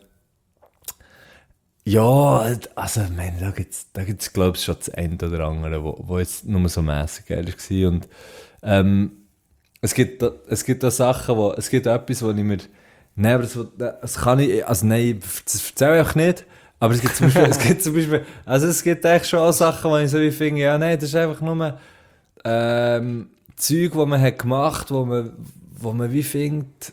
ja, also ich meine, da gibt's glaube ich schon das eine oder andere, wo jetzt nur so mäßig geil war. Und es gibt da Sachen, es gibt etwas, wo ich mir, nein, aber das kann ich, also nein, das erzähle ich auch nicht, aber es gibt zum Beispiel, also es gibt eigentlich schon auch Sachen, wo ich so wie finde, ja, nein, das ist einfach nur Zeug, die man hat gemacht, wo man wie findet,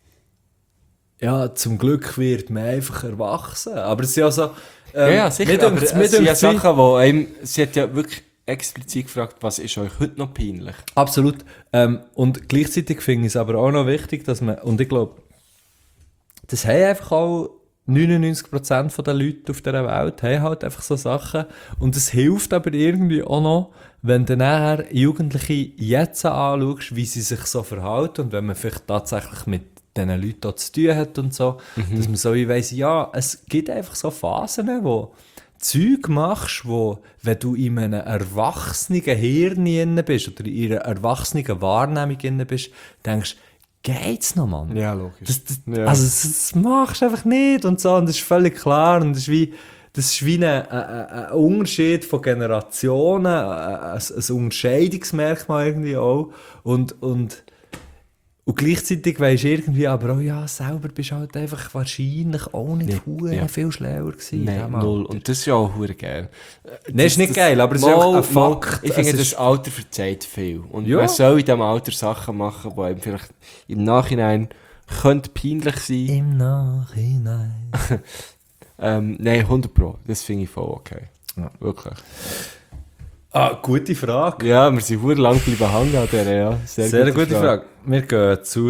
ja, zum Glück wird man einfach erwachsen. Aber es ist ja so, Ja, sicher, mir aber dünkt's- es mir sind ja dünkt's wie- Sachen, wo einem, sie hat ja wirklich explizit gefragt, was ist euch heute noch peinlich? Absolut. Und gleichzeitig finde ich es aber auch noch wichtig, dass man, und ich glaube, das haben einfach auch 99% der Leute auf dieser Welt, haben halt einfach so Sachen. Und es hilft aber irgendwie auch noch, wenn du nachher Jugendliche jetzt anschaust, wie sie sich so verhalten und wenn man vielleicht tatsächlich mit diesen Leuten auch zu tun hat und so, dass man so wie weiss, ja, es gibt einfach so Phasen, wo Zeug machst, wo, wenn du in einem erwachsenen Hirn drin bist oder in einer erwachsenen Wahrnehmung drin bist, denkst, geht's noch, Mann? Ja, logisch. Also das machst du einfach nicht und so, und das ist völlig klar und das ist wie ein Unterschied von Generationen, ein Unterscheidungsmerkmal irgendwie auch und gleichzeitig weisst du irgendwie aber auch, ja, selber bist du halt einfach wahrscheinlich auch nicht ja. viel schlauer gewesen. Nein, ja, Mann. null. Und das ist ja auch verdammt geil. Nein, ist nicht geil, aber es ist einfach ein Fakt. Ich finde, Es das ist- Alter verzeiht viel. Und Ja. man soll in diesem Alter Sachen machen, die einem vielleicht im Nachhinein könnte peinlich sein. Im Nachhinein. Nein, 100 Pro. Das finde ich voll okay. Ja. Wirklich. Ah, gute Frage. Ja, wir sind verdammt lang bleiben hängen an der, ja. Sehr gute Frage. Wir gehen zur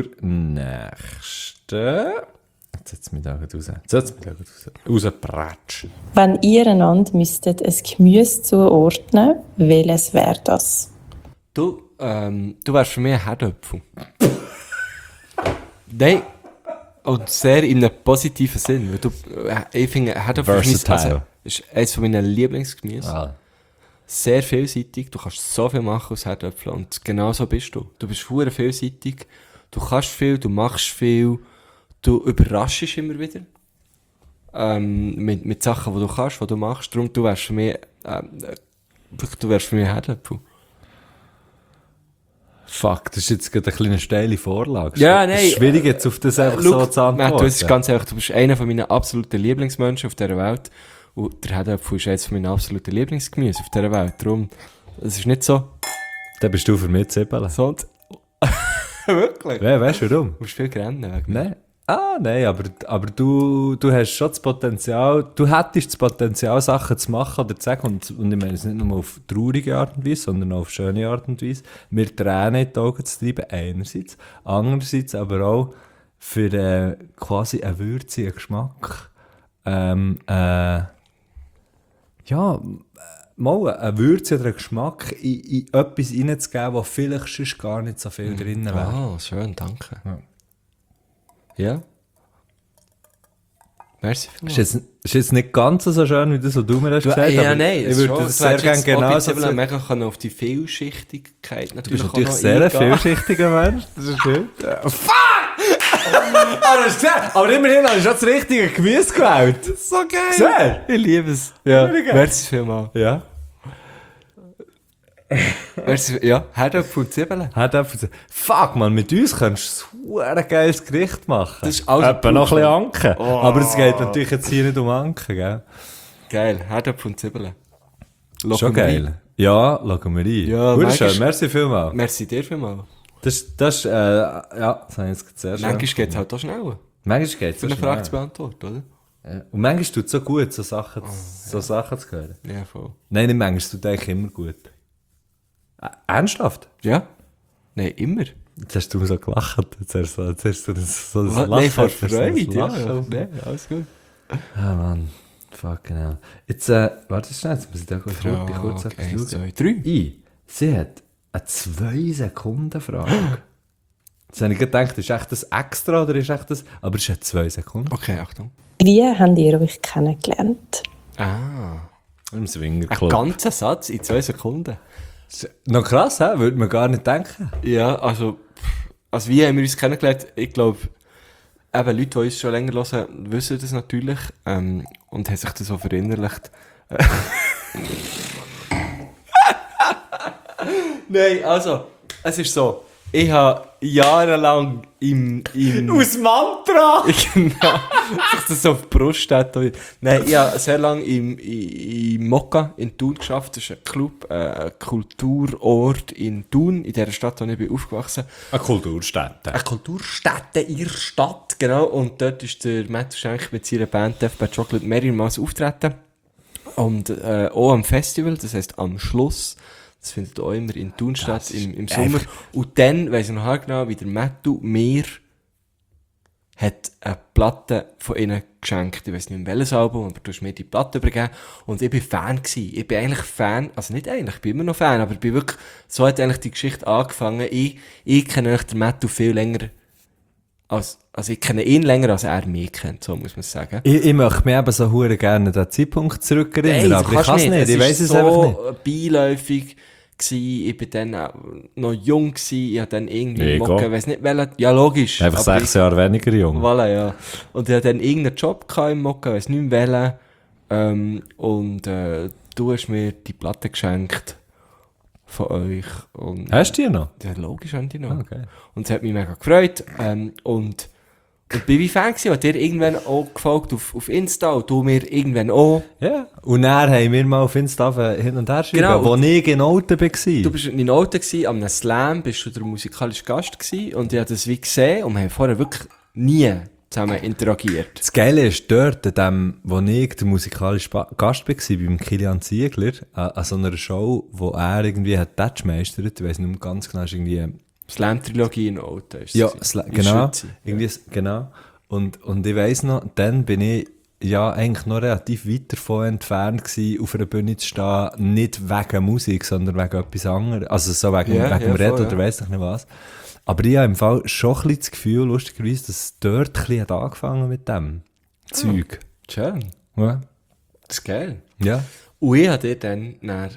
nächsten. Jetzt setzt mich da gut raus. Rauspratsch. Wenn ihr einander müsstet ein Gemüse zuordnen, welches wäre das? Du wärst für mich ein Herdöpfel. Nein. Und sehr in einem positiven Sinn. Weil ich finde, Herdöpfel Versatile. ist eines meiner Lieblingsgemüse. Ah. Sehr vielseitig. Du kannst so viel machen aus Herdöpfeln. Und genau so bist du. Du bist verdammt vielseitig. Du kannst viel, du machst viel. Du überraschst immer wieder. Mit Sachen, die du kannst, die du machst. Darum, du wärst für mich Herdöpfel. Fuck, das ist jetzt gerade eine kleine steile Vorlage. Ja, Es nein. ist schwierig jetzt auf das einfach so zu antworten. Matt, du, es ist ganz ehrlich, du bist einer von meinen absoluten Lieblingsmenschen auf dieser Welt. Und der Herdöpfel ist eines von meinen absoluten Lieblingsgemüse auf dieser Welt. Darum, es ist nicht so. Dann bist du für mich Zippel. Sonst. Wirklich? Ja, weißt du warum? Du musst viel rennen wegen mir. Nein. Ah, nein, aber du hast schon das Potenzial, du hättest das Potenzial, Sachen zu machen oder zu sagen, und ich meine es nicht nur auf traurige Art und Weise, sondern auch auf schöne Art und Weise, mir Tränen in die Augen zu treiben, einerseits, andererseits aber auch für quasi einen würzigen Geschmack, mal einen Würze oder einen Geschmack in etwas reinzugeben, wo vielleicht sonst gar nicht so viel drin wäre. Ah, schön, danke. Ja. Ja? Merci vielmals. Ist jetzt nicht ganz so schön, wie das, was du mir hast gesagt hast. Ja, aber nein, ich würde das sehr gerne genauso sagen. sagen. Wir können auf die Vielschichtigkeit Du natürlich bist natürlich auch noch sehr ein eingehen. vielschichtiger Mensch. Das ist schön. Aber immerhin hast du schon das richtige Gemüse gewählt. Das ist so geil. Sehr. Ich liebe es. Ja. Merci vielmals. Ja. Merci, ja, Herdöpfel und Zwiebeln. Hat einfach so, fuck man, mit uns könntest du ein geiles Gericht machen. Das ist alles Etwa noch ein bisschen Anken. Oh. Aber es geht natürlich jetzt hier nicht um Anken, gell? Geil, Herdöpfel und Zwiebeln. Schon Locken wir geil. rein. Ja, schauen wir rein. Ja, Wunderschön, manchmal- merci vielmals. Merci dir vielmals. Ja, das habe ich jetzt sehr schön. Manchmal geht es halt auch schneller, Manchmal geht es für eine Frage zu beantworten, oder? Ja. Und manchmal tut es so gut, so Sachen zu hören. Ja, voll. Nein, nicht manchmal, es tut eigentlich immer gut. Ernsthaft? Ja? Nein, immer. Jetzt hast du so gelacht. Jetzt hast du so ein Was? Lachen. Nein, vor Hast du so ein Freude. Ja, Lachen. ja. Nee, alles gut. Ah, Mann. Fuck, genau. Jetzt, warte schnell, jetzt muss ich da kurz etwas Okay, 1, schauen. 2, 3. Sie hat eine 2-Sekunden-Frage. Jetzt habe ich gedacht, ist echt das extra oder ist echt das... Aber es ist eine 2 Sekunden. Okay, Achtung. Wie habt ihr euch kennengelernt? Ah. Im Ein Swingerclub. ganzer Satz in 2 Sekunden. Noch krass, hä? Würde man gar nicht denken. Ja, also wie haben wir uns kennengelernt? Ich glaube, eben Leute, die uns schon länger hören, wissen das natürlich und haben sich das so verinnerlicht. Nein, also, es ist so, ich habe jahrelang im Aus Mantra! genau, sich das so auf die Brust tätowiert. Nein, ich habe sehr lange im Mokka in Thun geschafft. Das ist ein Club, ein Kulturort in Thun, in der Stadt, wo ich bin aufgewachsen bin. Eine Kulturstätte. Eine Kulturstätte in der Stadt, genau. Und dort ist der Matthew Schenk mit seiner Band Death by Chocolate mehrmals auftreten. Und auch am Festival, das heisst am Schluss. Das findet auch immer in Thun statt, im Sommer. Und dann weiss ich noch genau, wie der Matthew mir hat eine Platte von ihnen geschenkt. Ich weiss nicht, welches Album, aber du hast mir die Platte übergeben. Und ich war Fan gewesen. Ich bin eigentlich Fan, also nicht eigentlich, ich bin immer noch Fan, aber ich bin wirklich, so hat eigentlich die Geschichte angefangen. Ich kenne eigentlich den Matthew viel länger also ich kenne ihn länger, als er mich kennt, so muss man sagen. Ich möchte mich eben so hure gerne an den Zeitpunkt zurückerinnern, aber ich kann es nicht. Ich weiss es einfach nicht. Es war so beiläufig gewesen. Ich war dann auch noch jung gewesen. Ich habe dann irgendwie Mega. ich weiss nicht welchen, ja logisch. Einfach aber 6 Jahre weniger jung. Voilà, ja. Und ich hatte dann irgendeinen Job im Mokka, ich weiss nicht mehr welchen. Du hast mir die Platte geschenkt von euch. Und Hast du die noch? ja, logisch haben die noch. Okay. Und es hat mich mega gefreut. Und ich bin wie Fan gewesen, hat dir irgendwann auch gefolgt auf Insta und du mir irgendwann auch. Ja. Und dann haben wir mal auf Insta hin und her geschrieben, Genau. wo ich in Olten war. Du bist in Olten gewesen, an einem Slam bist du der musikalische Gast gewesen und ich habe das wie gesehen und wir haben vorher wirklich nie zusammen interagiert. Das Geile ist dort, wo ich der musikalische Gast war, beim Kilian Ziegler, an so einer Show, wo er irgendwie hat Touch meistert, ich weiss nicht mehr ganz genau, ist irgendwie... Slam-Trilogie in Olten ist Ja, es. genau. Irgendwie, genau. Und ich weiss noch, dann bin ich ja eigentlich noch relativ weit davon entfernt gewesen, auf einer Bühne zu stehen, nicht wegen Musik, sondern wegen etwas anderes. Also so wegen dem Reden voll, oder weiss ich nicht was. Aber ich habe im Fall schon ein bisschen das Gefühl, lustigerweise, dass es dort ein bisschen hat angefangen mit dem Zeug. Schön. Ja. Das ist geil. Ja. Und ich habe dir dann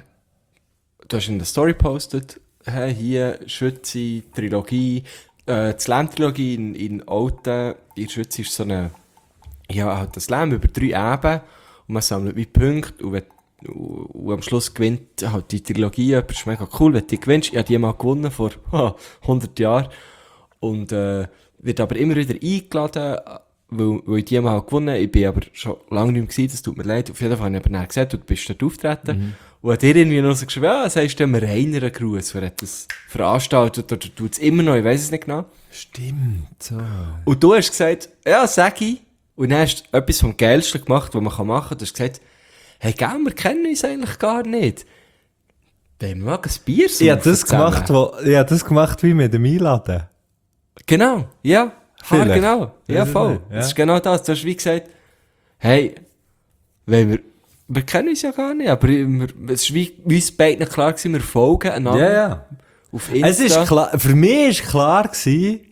du hast in der Story gepostet, hey, hier, Schütze, Trilogie, die Slam-Trilogie in Olten, in Schütze ist so eine, ja, halt das Slam über 3 Eben und man sammelt wie Punkte und am Schluss gewinnt halt die Trilogie jemand, das ist mega cool, wenn du die gewinnst. Ich habe die mal gewonnen vor 100 Jahren und wird aber immer wieder eingeladen, weil ich die mal gewonnen habe. Ich bin aber schon lange nicht mehr gewesen, das tut mir leid. Auf jeden Fall habe ich aber dann gesagt, du bist dort auftreten. Und hat dir irgendwie noch so geschrieben, ja, sagst du dem Rainer Gruß, wer hat das veranstaltet oder tut es immer noch, ich weiss es nicht genau. Stimmt. So. Und du hast gesagt, ja, sag ich. Und dann hast du etwas vom Geilsten gemacht, was man machen kann. Du hast gesagt, hey, gell, wir kennen uns eigentlich gar nicht. Wollen wir mal ein Bier saufen Ich habe das zusammen? gemacht wie mit dem Einladen. Genau, ja. Vielleicht. Genau. Ja, Weiss ich voll. nicht, ja. Das ist genau das. Du hast wie gesagt, hey, wenn wir kennen uns ja gar nicht, aber es ist wie uns beiden klar gewesen, wir folgen einander Ja, ja. auf Insta. Es ist klar, für mich war klar gewesen,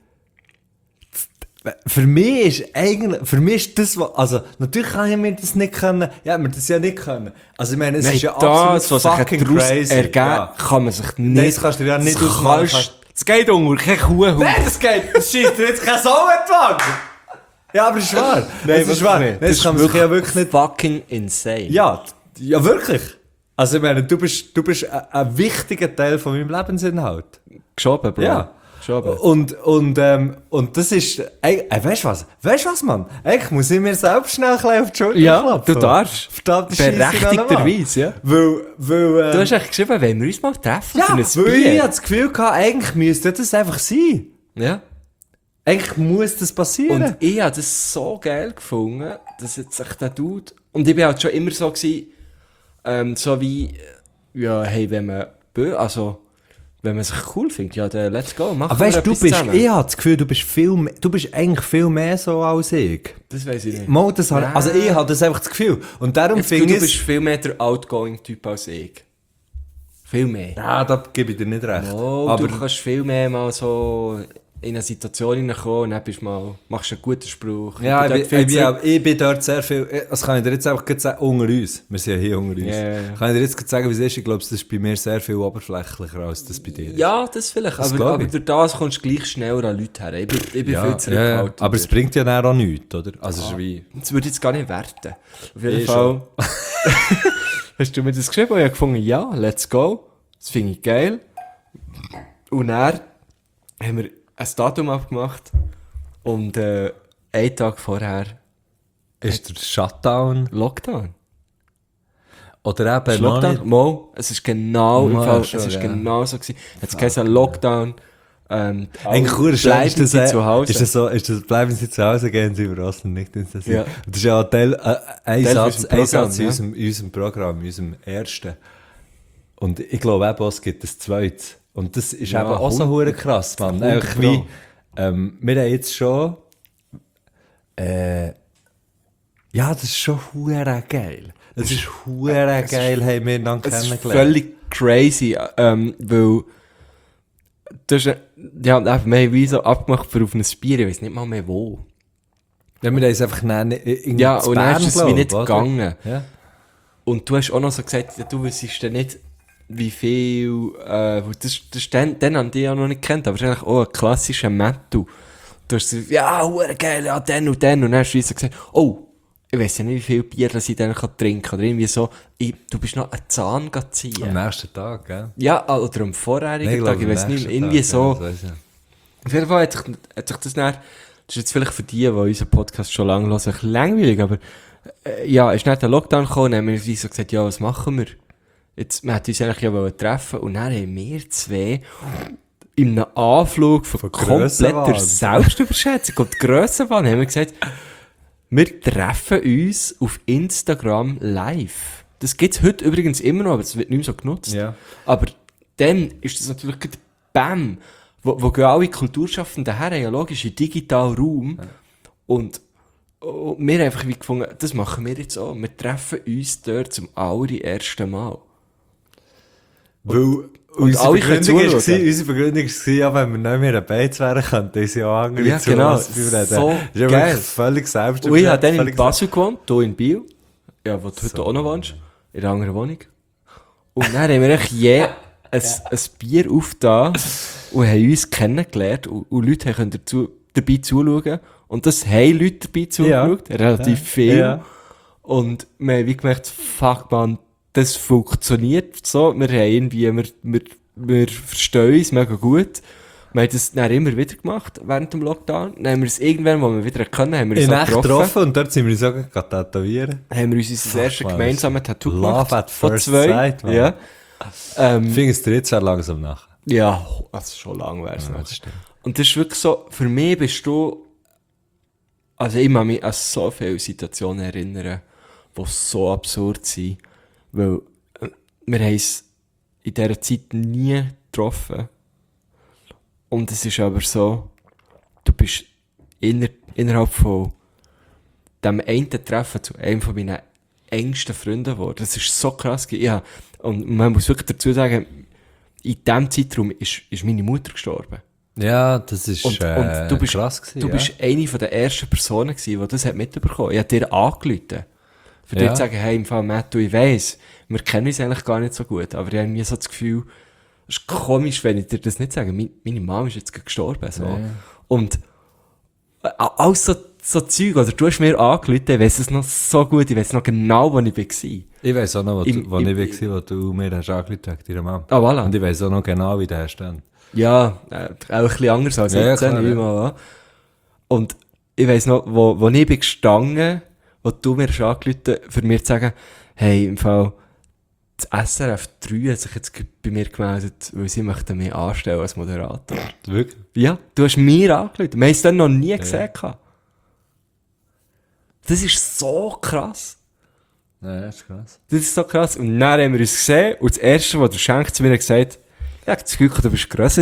für mich ist das, also, natürlich kann ich mir das nicht können, ja, mir das ja nicht können. Also, ich meine, es ist ja das, absolut was sich fucking daraus crazy. ergibt, Ja. kann man sich nicht... Nein, das kannst du dir ja nicht das ausmalen. Es geht unter kein Kuhhaut. Nein, das geht, das schießt dir jetzt kein Sau entlang. Ja, aber es ist wahr. Nein, es ist wahr. nicht. Das kann man sich ja wirklich nicht... fucking insane. Ja, ja, wirklich. Also, ich meine, du bist ein wichtiger Teil von meinem Lebensinhalt. Geschoben, Bro. Ja. Geschoben. Und das ist, weißt du was? Weißt du was, Mann? Eigentlich muss ich mir selbst schnell ein bisschen auf die Schulter Ja, klopfen. du darfst. Verdammte Scheisse noch mal. Berechtigterweise, ja. Weil, Du hast echt geschrieben, wollen wir uns mal treffen ja, für ein weil ich Bier? hatte das Gefühl gehabt, eigentlich müsste das einfach sein. Ja. Eigentlich muss das passieren. Und ich habe das so geil gefunden, dass jetzt sich der Dude... Und ich bin halt schon immer so gewesen, so wie, ja, hey, wenn man sich cool findet, ja, dann let's go, machen aber wir weißt du, etwas zusammen. ich habe das Gefühl, du bist eigentlich viel mehr so als ich. Das weiss ich nicht. Mal, also ich habe das einfach das Gefühl. Und darum Jetzt, finde du ich bist viel mehr der Outgoing-Typ als ich. Viel mehr. Ja, da gebe ich dir nicht recht. Oh, aber du kannst viel mehr mal so in eine Situation hineingekommen und dann machst du einen guten Spruch. Ja, dort ich bin dort sehr viel... Das kann ich dir jetzt einfach sagen, unter uns. Wir sind ja hier unter uns. Yeah. Kann ich dir jetzt sagen, wie es ist? Ich glaube, das ist bei mir sehr viel oberflächlicher, als das bei dir ist. Ja, das vielleicht. Das aber durch das kommst du gleich schneller an Leute her. Ich bin viel zurückgehalten. Aber es bringt ja dann auch nichts, oder? Also es ist wie... Das würde ich jetzt gar nicht werten. Auf jeden Fall hast du mir das geschrieben und ich habe gefunden, ja, let's go. Das finde ich geil. Und dann haben wir ein Datum abgemacht und einen Tag vorher Ist der Shutdown? Lockdown. Oder eben Ist noch Lockdown? nicht? Mo, es ist genau, Mo, im Fall, schon, es ist ja. genau so gewesen. Jetzt geheißen Lockdown. Eigentlich cool, bleiben Sie zu Hause. Ist das, bleiben Sie zu Hause, gehen Sie über Osten nicht ins Asyl. Ja. Das ist ja ein Satz unserem in unserem Programm, in unserem ersten. Und ich glaube eben, es gibt ein zweites. Und das ist Ja, eben auch so hure krass, Mann. Einfach 100%. wie, wir haben jetzt schon, ja, das ist schon hure geil. Das ist hure geil, haben wir dann Es ist kennengelernt. völlig crazy, weil das ist, ja, wir haben wie so abgemacht für auf ein Bier, ich weiß nicht mal mehr wo. Ja, wir haben es einfach in Ja, zu und dann Bern, ist es wie glaub, nicht oder? gegangen. Ja. Und du hast auch noch so gesagt, ja, du wüsstest ja nicht, wie viel, das dann an dich auch noch nicht kennt, aber es ist eigentlich auch ein klassischer Metal. Du hast gesagt, ja, hure geil, ja, den und den. Und dann hast du so gesagt, oh, ich weiss ja nicht, wie viel Bier das ich dann trinken kann. Oder irgendwie so, du bist noch einen Zahn ziehen. Am nächsten Tag, gell? Ja, oder am vorherigen Nein, Tag, ich am weiss nicht, nächsten irgendwie Tag, so. ja, das weiss ich. Auf jeden Fall hat sich das dann, das ist jetzt vielleicht für die unseren Podcast schon lange hören, ein bisschen langweilig, aber ja, ist nicht der Lockdown gekommen, und dann haben wir so gesagt, ja, was machen wir? Jetzt, wir hätten uns eigentlich ja treffen und dann haben wir zwei in einem Anflug von kompletter Grössenwahn. Selbstüberschätzung und Grössenwahn haben wir gesagt, wir treffen uns auf Instagram live. Das gibt's heute übrigens immer noch, aber es wird nicht mehr so genutzt. Ja. Aber dann ist das natürlich gerade BAM, wo gehen alle Kulturschaffenden her, ja logisch, in digitalen Raum. Und wir haben einfach wie gefunden, das machen wir jetzt auch. Wir treffen uns dort zum allerersten Mal. Weil alle können zuschauen. unsere Begründung war, ja, wenn wir nicht mehr ein Beiz wären, könnten uns ja auch andere Ja, genau. zulassen. Das ist So ja geil. wirklich völlig selbst. Und ich habe dann in Basel gewohnt, hier in Biel. Ja, wo du heute auch noch wohnst. In einer anderen Wohnung. Und dann haben wir echt ein Bier aufgetan und haben uns kennengelernt. Und Leute können dabei zuschauen. Und das haben Leute dabei zugeschaut. Relativ viel. Ja. Und wir haben wie gemerkt, fuck man, das funktioniert so. Wir haben irgendwie, wir verstehen uns mega gut. Wir haben das dann immer wieder gemacht, während dem Lockdown. Dann haben wir es irgendwann, wo wir wieder können, haben wir uns In auch echt getroffen und dort sind wir uns auch gerade tätowieren. Haben wir uns unser erstes man, gemeinsames Tattoo Love gemacht. at von first zwei. sight, man. Ja. Ich finde es dir jetzt sehr langsam nach. Ja, also schon lang wäre es Ja, noch. das stimmt. Und das ist wirklich so, für mich bist du, also ich kann mich an so viele Situationen erinnern, die so absurd sind, weil wir haben es in dieser Zeit nie getroffen. Und es ist aber so, du bist innerhalb von dem einen Treffen zu einem von meinen engsten Freunden geworden. Das ist so krass. Ja, und man muss wirklich dazu sagen, in diesem Zeitraum ist meine Mutter gestorben. Ja, das ist Und du bist, krass gewesen. du bist eine von der ersten Personen gewesen, die das hat mitbekommen hat. Ich habe dir angerufen. Für dir Ja. zu sagen, hey, im Fall Matt, ich weiss, wir kennen uns eigentlich gar nicht so gut, aber ich habe mir so das Gefühl, es ist komisch, wenn ich dir das nicht sage. Meine Mama ist jetzt gerade gestorben. So. Ja. Und alles so Zeug, oder du hast mir angerufen, ich weiss es noch so gut, ich weiss noch genau, wo ich war. Ich weiss auch noch, wo ich Im- war, wo du mir hast angerufen hast, deiner Mama. Ah, voilà. Und ich weiss auch noch genau, wie der hast dann. Ja, auch ein bisschen anders als Ja, ja, jetzt, klar, nehme ich ja. mal an. Und ich weiss noch, wo ich bin gestanden, wo du mir hast angerufen, für mir zu sagen, hey, im Fall, das SRF 3 hat sich jetzt bei mir gemeldet, weil sie möchten mich anstellen als Moderator. Wirklich? Ja, du hast mir angerufen. Wir haben es dann noch nie gesehen. gehabt. Das ist so krass. Ja, das ist krass. Das ist so krass. Und dann haben wir uns gesehen und das Erste, was der Schenk zu mir hat gesagt, ja, das Glück, du bist grösser.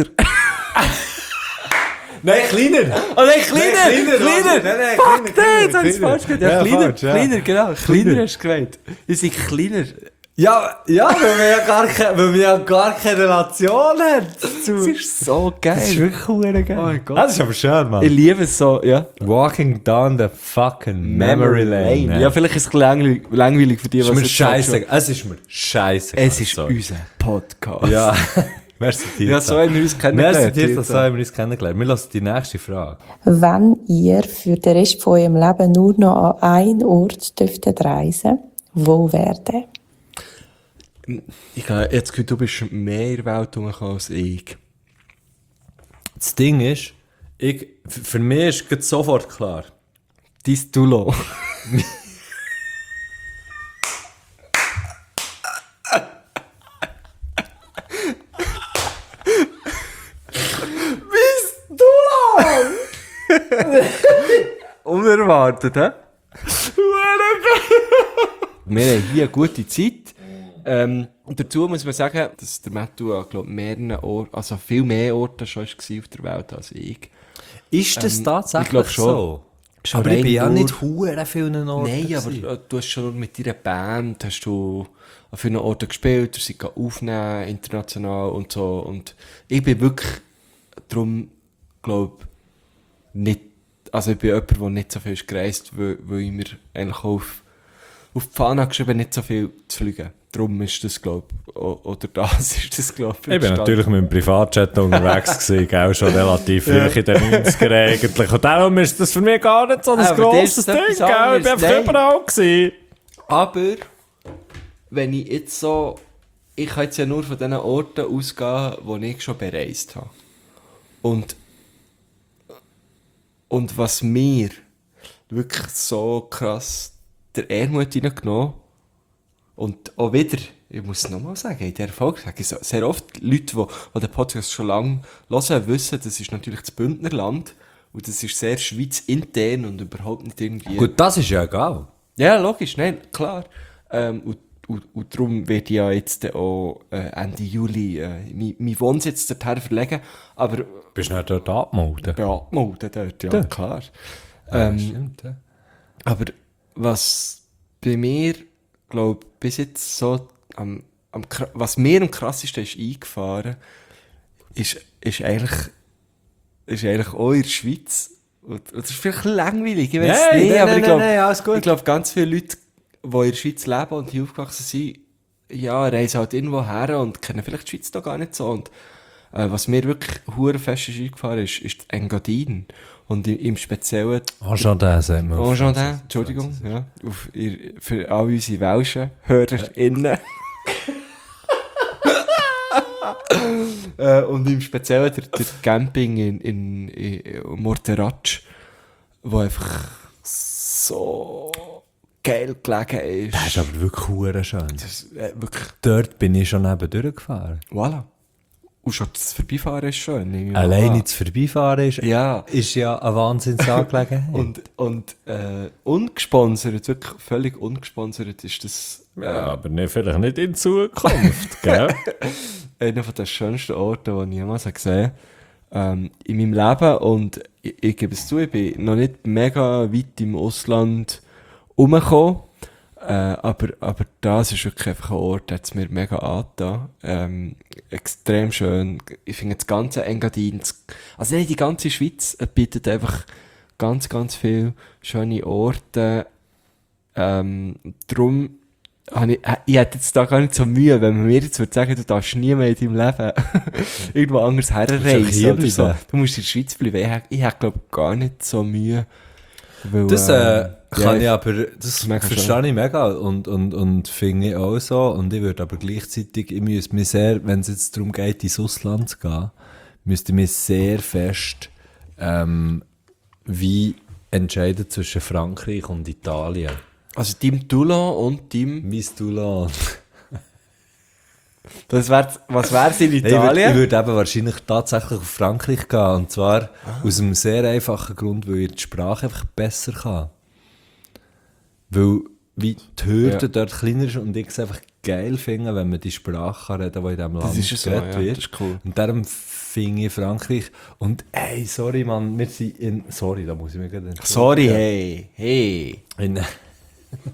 Nein, kleiner! Oh nein, kleiner! Nein, Fuck, nein, jetzt habe ich es falsch gesagt. Ja, Ja, kleiner, falsch, ja. kleiner, genau. Kleiner hast du gemeint. Wir sind kleiner. Ja, weil man ja gar keine Relation hat dazu. Das ist so geil. Das ist wirklich cool geil. Oh mein Gott. Das ist aber schön, Mann. Ich liebe es so, ja. Walking down the fucking Memory Lane. Ja, vielleicht ist es ein bisschen langweilig für die, Es ist mir jetzt sagst. scheiße. Es ist mir scheiße. Es ist unser Podcast. Ja. Merci dir. Ja, so haben wir uns kennengelernt. Merci dir, so haben wir uns kennengelernt. Wir lassen die nächste Frage. Wenn ihr für den Rest von eurem Leben nur noch an einen Ort dürftet reisen, wo wäre der? Ich habe jetzt gehört, du bist mehr in der Welt rumgekommen als ich. Das Ding ist, für mich ist es sofort klar. Dein Dulo. Unerwartet, hä? Wir haben hier eine gute Zeit. Dazu muss man sagen, dass der Matthew an, glaub, mehreren Orten, also viel mehr Orte schon war auf der Welt als ich. Ist das tatsächlich ich glaub schon. so? Schon Aber ich bin ja rein nicht durch- hure vielen Orten. Nein, gewesen. aber du hast schon mit deiner Band hast du an vielen Orten gespielt, du sie aufnehmen, international und so. Und ich bin wirklich darum, glaube nicht, also ich bin jemand, der nicht so viel ist gereist, weil ich mir eigentlich auch auf die Fahne geschrieben nicht so viel zu fliegen. Darum ist das, glaube ich, oder das ist das, glaube ich. Ich bin natürlich mit dem Privatjet unterwegs gewesen, auch schon relativ früh in den 90ern eigentlich. Und darum ist das für mich gar nicht so ein Aber das grosses ist Ding, etwas gell? Ich bin anderes. einfach Nein. überall gewesen. Aber, wenn ich jetzt so, ich kann jetzt ja nur von den Orten ausgehen, wo ich schon bereist habe. Und was mir wirklich so krass der Ehrmut reingenommen und auch wieder, ich muss es nochmal sagen, in der Folge sage ich so, sehr oft Leute, die den Podcast schon lange hören, wissen, das ist natürlich das Bündnerland und das ist sehr schweizintern und überhaupt nicht irgendwie... Gut, das ist ja egal. Ja, logisch, nein, klar. Und darum werde ich ja jetzt auch Ende Juli mein Wohnsitz dorthin verlegen. Aber Bist du nicht dort abgemeldet? beatmeln dort, ja, Dort? klar. Stimmt, ja. Aber was bei mir, glaube ich, bis jetzt so was mir am krassesten ist eingefahren, ist eigentlich auch in der Schweiz. Und das ist vielleicht langweilig, ich weiß Nein, nicht, nein, aber nein, ich glaube, nein, alles gut. ich glaube, ganz viele Leute, die in der Schweiz leben und hier aufgewachsen sind, ja, reisen halt irgendwo her und kennen vielleicht die Schweiz doch gar nicht so. Und was mir wirklich hure fest ist eingefahren ist die Engadin. Und im Speziellen Enchanté, sagt man. auf Enchanté, Französisch. Entschuldigung, ja, für all unsere Welschen HörerInnen. Und im Speziellen der Camping in Morteratsch, wo einfach so geil gelegen ist. Das ist aber wirklich hure schön. Das ist, wirklich, Dort bin ich schon neben durchgefahren. voilà. Und schon das Vorbeifahren ist schön. nehme ich mal Alleine an. das Vorbeifahren ist Ja. ist ja eine Wahnsinnsangelegenheit. Und ungesponsert, wirklich völlig ungesponsert ist das ja, aber nicht, vielleicht nicht in Zukunft, gell? einer der schönsten Orte, die ich jemals gesehen habe in meinem Leben. Und ich gebe es zu, ich bin noch nicht mega weit im Ausland rumgekommen. Aber das ist wirklich einfach ein Ort, der hat es mir mega angetan. Extrem schön. Ich finde das ganze Engadin, also nicht die ganze Schweiz bietet einfach ganz, ganz viele schöne Orte. Darum ich hätte jetzt da gar nicht so Mühe, wenn man mir jetzt würde sagen, du darfst nie mehr in deinem Leben irgendwo anders herreisen hier oder so. bleiben. Du musst in der Schweiz bleiben. Ich hätte glaube gar nicht so Mühe. Weil, Das kann ich aber, das das ist mega verstehe ich mega und finde ich auch so. Und ich würde aber gleichzeitig, ich müsste mich sehr, wenn es jetzt darum geht, ins Ausland zu gehen, müsste ich mich sehr fest wie entscheiden zwischen Frankreich und Italien. Also Team Toulon und Team... Mein Toulon. Was wär's in Ich Italien? würde eben wahrscheinlich tatsächlich auf Frankreich gehen. Und zwar aus einem sehr einfachen Grund, weil ich die Sprache einfach besser kann. Weil wie die Hürde dort kleiner ist und ich es einfach geil finde, wenn man die Sprache kann reden, die in diesem Land ist so, geredet ja, wird. das ist cool. Und darum finde ich Frankreich. Und ey, sorry Mann, wir sind in... Sorry, da muss ich mir gerade entschuldigen. Sorry, hey. In,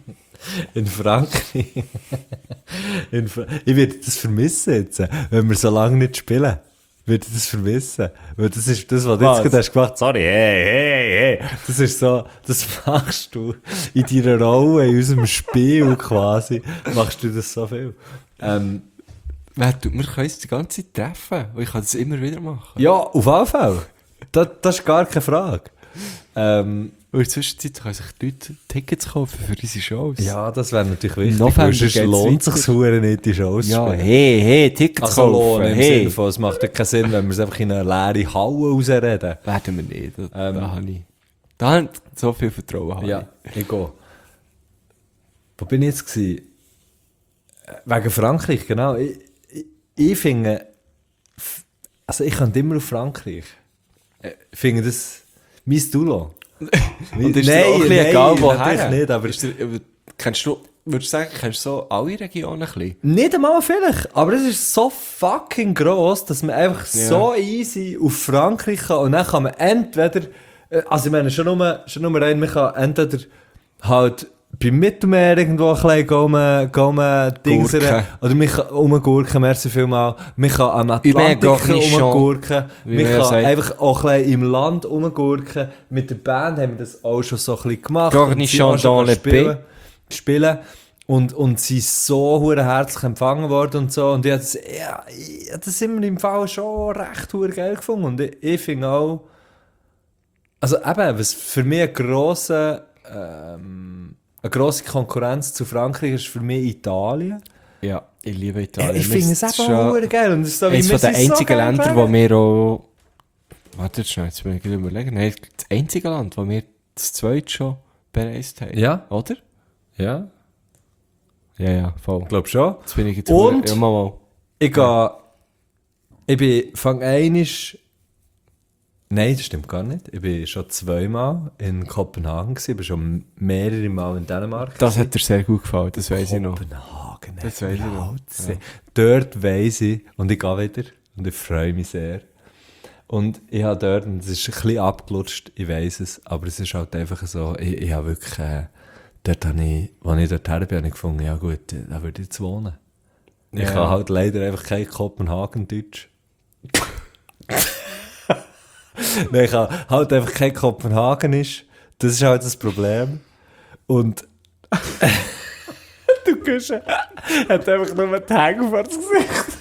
In Frankreich. Ich werde das vermissen jetzt, wenn wir so lange nicht spielen. Würde ich das vermissen. Weil das ist das, was du jetzt gerade hast gemacht. Sorry, hey. Das ist so, das machst du in deiner Rolle, in unserem Spiel quasi. Machst du das so viel. Wir können uns die ganze Zeit treffen. Und ich kann das immer wieder machen. Ja, auf jeden Fall. Das ist gar keine Frage. Und in der Zwischenzeit können sich die Leute Tickets kaufen für unsere Shows. Ja, das wäre natürlich wichtig. November Weil sonst geht's lohnt sich weiter. das nicht, die Shows zu Ja, spielen. hey, Tickets Also lohnen kaufen. im Hey. Sinne von, es macht ja keinen Sinn, wenn wir es einfach in eine leere Halle rausreden. Werden wir nicht. Da habe ich so viel Vertrauen. Ja, ich gehe. Wo bin ich jetzt gewesen? Wegen Frankreich, genau. Ich finde, also ich könnte immer auf Frankreich. Ich finde das mein Dulo. Und ist dir auch ein bisschen egal, woher? natürlich nicht, aber Würdest du sagen, kennst du so alle Regionen ein bisschen? nicht einmal vielleicht, aber es ist so fucking gross, dass man einfach so easy auf Frankreich kann und dann kann man entweder, also ich meine schon nur ein, man kann entweder halt beim Mittelmeer irgendwo ein bisschen dingsern, oder man kann umgurken, merci vielmal, man kann am Atlantik umgurken, man kann einfach auch ein bisschen im Land umgurken. Mit der Band haben wir das auch schon so ein bisschen gemacht. Cornichon dans le spielen. Und sie ist so hure herzlich empfangen worden und so. Und ich habe das immer im Fall schon recht hure geil gefunden. Und ich finde auch, also eben, was für mich eine grosse Konkurrenz zu Frankreich ist für mich Italien. Ja, ich liebe Italien. Ich finde es eben auch hure geil. Und es ist so, eines wir von den sind so einzigen geil Länder, gegangen. wo wir auch... Warte schnell, jetzt muss ich gerade überlegen. Nein, das einzige Land, wo wir das zweite schon bereist haben. Ja. Oder? Ja, Ja, voll. ich glaube schon. Jetzt bin ich jetzt... Und- Ja, mal. Ich bin nein, das stimmt gar nicht. Ich bin schon zweimal in Kopenhagen gewesen, ich bin schon mehrere Mal in Dänemark. Das hat dir sehr gut gefallen, das weiss ich noch. Kopenhagen, Das weiss ich noch. Ja. Dort weiss ich, und ich gehe wieder, und ich freue mich sehr. Und ich habe dort, und es ist ein bisschen abgelutscht, ich weiss es, aber es ist halt einfach so, ich habe wirklich, dort habe ich, als ich dort her bin, habe ich gefunden, ja gut, da würde ich jetzt wohnen. Ich Ja. kann halt leider einfach kein Kopenhagen-Deutsch. Nein, ich kann halt einfach kein Kopenhagenisch. Das ist halt das Problem. Und du kannst hat einfach nur die Hänge vor das Gesicht.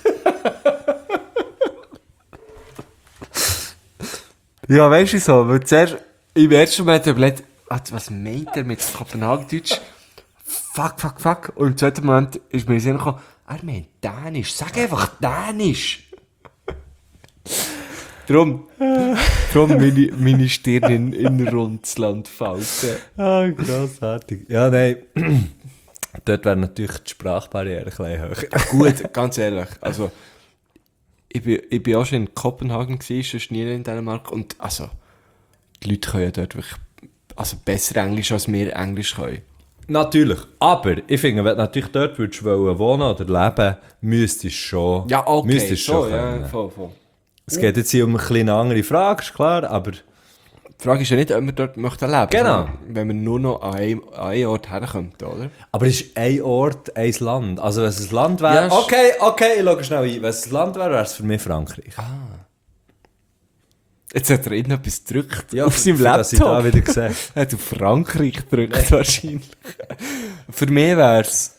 Ja, weißt du so, weil zuerst, im ersten Moment überlegt, was meint er mit Kopenhagen-Deutsch? Fuck. Und im zweiten Moment ist mir in den Sinn gekommen, er meint Dänisch. Sag einfach Dänisch. Drum meine Stirn in Rundsland falten. Ah, grossartig. Ja, nein. Dort wäre natürlich die Sprachbarriere ein bisschen höher. Gut, ganz ehrlich, also, ich bin auch schon in Kopenhagen gewesen, sonst nie in Dänemark, und also, die Leute können ja dort wirklich, also besser Englisch als wir Englisch können. Natürlich. Aber ich finde, wenn du natürlich dort würdest wohnen oder leben, müsstest du schon. Ja, okay, müsstest so, schon ja, können. voll. Es geht jetzt hier um eine kleine andere Frage, ist klar, aber Die Frage ist ja nicht, ob wir dort möchten leben. Genau. sondern wenn wir nur noch an einen Ort herkommen, oder? aber es ist ein Ort, ein Land. Also wenn es ein Land wäre... Ja, ist- Okay, ich schaue schnell ein. Wenn es ein Land wäre, wäre es für mich Frankreich. Jetzt hat er irgendetwas gedrückt Ja, auf seinem für das ich da Laptop. wieder gesehen. Er hat auf Frankreich gedrückt wahrscheinlich. Für mich wär's...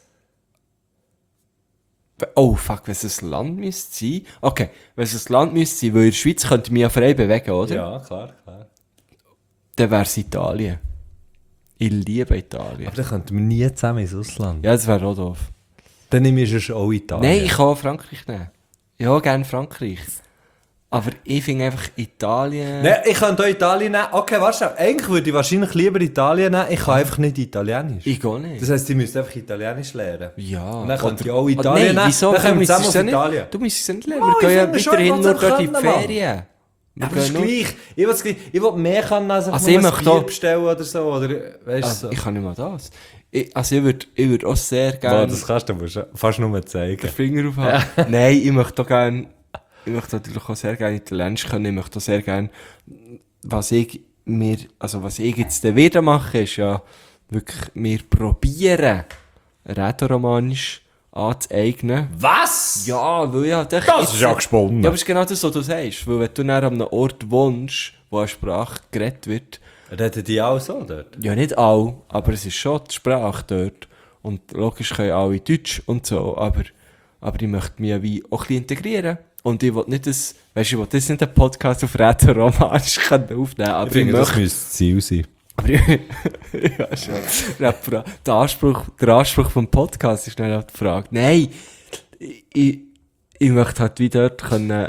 Oh fuck, wenn es ein Land müsste sein... Okay, wenn es ein Land müsste sein, weil in der Schweiz könnte ich mich ja frei bewegen, oder? Ja, klar. Dann wär's Italien. Ich liebe Italien. Aber dann könnten wir nie zusammen ins Ausland. Ja, das wäre auch doof. Dann nehme ich schon auch Italien. Nein, ich kann auch Frankreich nehmen. Ja, gerne Frankreich. Aber ich finde einfach Italien... Nein, ich könnte auch Italien nehmen. Okay, warte, eigentlich würde ich wahrscheinlich lieber Italien nehmen. Ich kann einfach nicht Italienisch. Ich gehe nicht. Das heisst, ich müsste einfach Italienisch lernen. Ja. Und dann könnte ich auch Oder- Italien nehmen. Wieso? Dann können wir zusammen müsstest auf ja nicht- Italien. Du müsstest es nicht lernen. Oh, Wir ich gehen ja finde schon, weiterhin ich nur will's dort in die können, Mann. Ferien. Wir Aber das ist gehen nur- gleich. Ich will mehr können als Also nur ich ein möchte Bier auch- bestellen oder so. Oder, weißt Also, du, ich so. kann nicht mal das. Ich würd auch sehr Boah, gerne das kannst du fast nur den zeigen. Finger aufhalten. Nein, ich möchte auch gerne... Ich möchte natürlich auch sehr gerne Italienisch können. Ich möchte auch sehr gerne... Was ich jetzt dann wieder mache, ist ja wirklich, wir probieren, rätoromanisch anzueignen. Was? Ja, weil ja... Das ist ja gesponnen. Ja, aber es ist genau das, was du sagst. Weil wenn du dann an einem Ort wohnst, wo eine Sprache geredet wird, Reden die auch so dort? ja nicht alle, aber es ist schon die Sprache dort. Und logisch können alle Deutsch und so, aber ich möchte mich ja wie auch ein bisschen integrieren. Und ich will nicht das, weißt du, ich will das nicht einen Podcast auf Rätoromanisch aufnehmen, aber Ich finde, das möchte... müsste das Ziel sein. Aber ja, schon. Der Anspruch vom Podcast ist nicht die Frage. Nein, ich möchte halt wie dort können,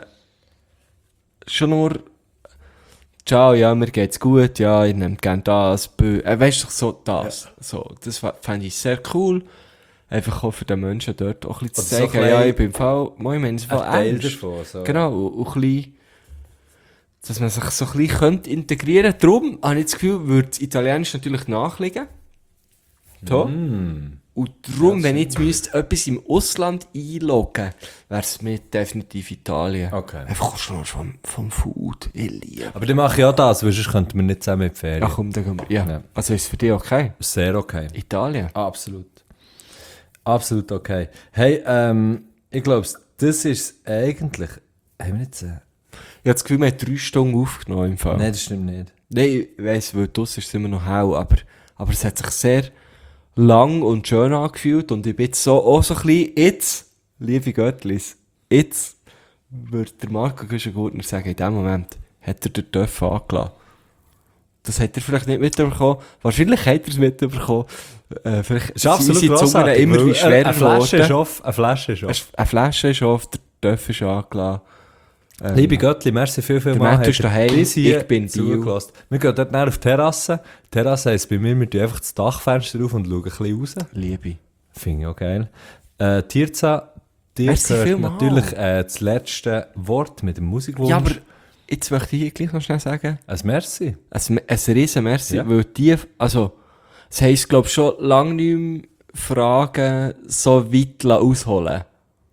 schon nur, ciao, ja, mir geht's gut, ja, ich nehme gerne das, weißt du, so das. Ja. So, das fände ich sehr cool. Einfach auch für den Menschen dort auch ein bisschen zu also sagen, ja, ich bin im Fall, ich meine, es war ernst. Davon, so. Genau, und ein bisschen, dass man sich so ein bisschen integrieren könnte. Darum habe ich das Gefühl, würde das Italienisch natürlich nachliegen. So. Und darum, wenn ich jetzt müsste, etwas im Ausland einloggen, wäre es mir definitiv Italien. Okay. Einfach schon vom Food. Ich liebe. Aber dann mache ich auch das, weil sonst könnten wir nicht zusammen in die Ferien. Ach komm, dann gehen wir. Ja. Ja. Also ist es für dich okay? Sehr okay. Italien? Absolut. Absolut okay. Hey, ich glaube, das ist eigentlich... Haben wir nicht... Ich habe das Gefühl, wir haben 3 Stunden aufgenommen im Fall. Nein, das stimmt nicht. Nein, ich weiss, weil draussen ist es immer noch hell, aber es hat sich sehr lang und schön angefühlt und ich bin jetzt auch so ein bisschen, jetzt, liebe Göttlis, jetzt würde der Marco Güschen-Gurtner sagen, in dem Moment hat er den Töpf angelassen. Das hat er vielleicht nicht mitbekommen. Wahrscheinlich hat er es mitbekommen. Vielleicht ist absolut sind unsere Zungen immer wie schwerer eine Flasche ist geworden. off. Eine Flasche ist off. Eine Flasche ist off, der Töpf ist angelassen. Liebe Göttli, merci viel Der mal. Matt ist daheim, bis hier ich bin zugelassen. Wir gehen dort nachher auf die Terrasse. Die Terrasse heisst bei mir, wir tun einfach das Dachfenster auf und schauen ein bisschen raus. Liebe. Finde ich auch geil. Tirza, dir Merci gehört vielmal. natürlich das letzte Wort mit dem Musikwunsch. Ja, aber jetzt möchte ich gleich noch schnell sagen, Ein Merci. ein riesen Merci, Ja. weil also, es heisst, glaube ich, schon lange nicht mehr Fragen so weit ausholen.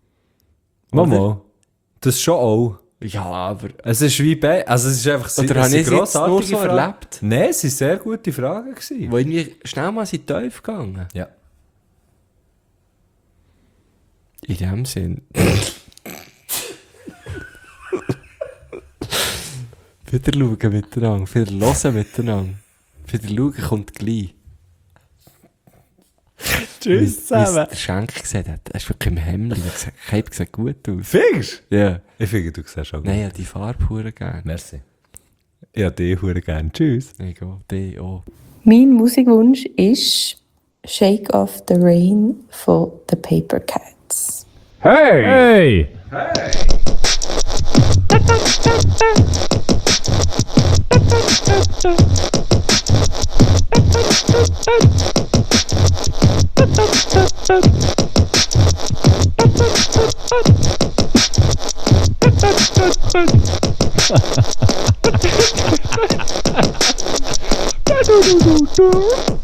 Mama, das schon auch. Ja, aber... Es ist wie bei... Also es ist einfach... Oder habe ich es jetzt nur so erlebt? Nein, es waren sehr gute Fragen gewesen. Wo irgendwie schnell mal in die Tiefe gegangen. Ja. In dem Sinn. Wieder schauen miteinander, wieder hören miteinander. Wieder schauen kommt gleich. Tschüss Wie der Schenk gesagt hat, er ist wirklich im Hemd. Ich habe gesagt, gut aus. Findest Ja. Yeah. Ich finde, du siehst auch gut. Nein, ich habe die Farbe hure gerne. Merci. Ich habe dich hure gerne. Tschüss. Ich gehe, die auch. Mein Musikwunsch ist Shake Off the Rain von The Paper Cats. Hey! Hey!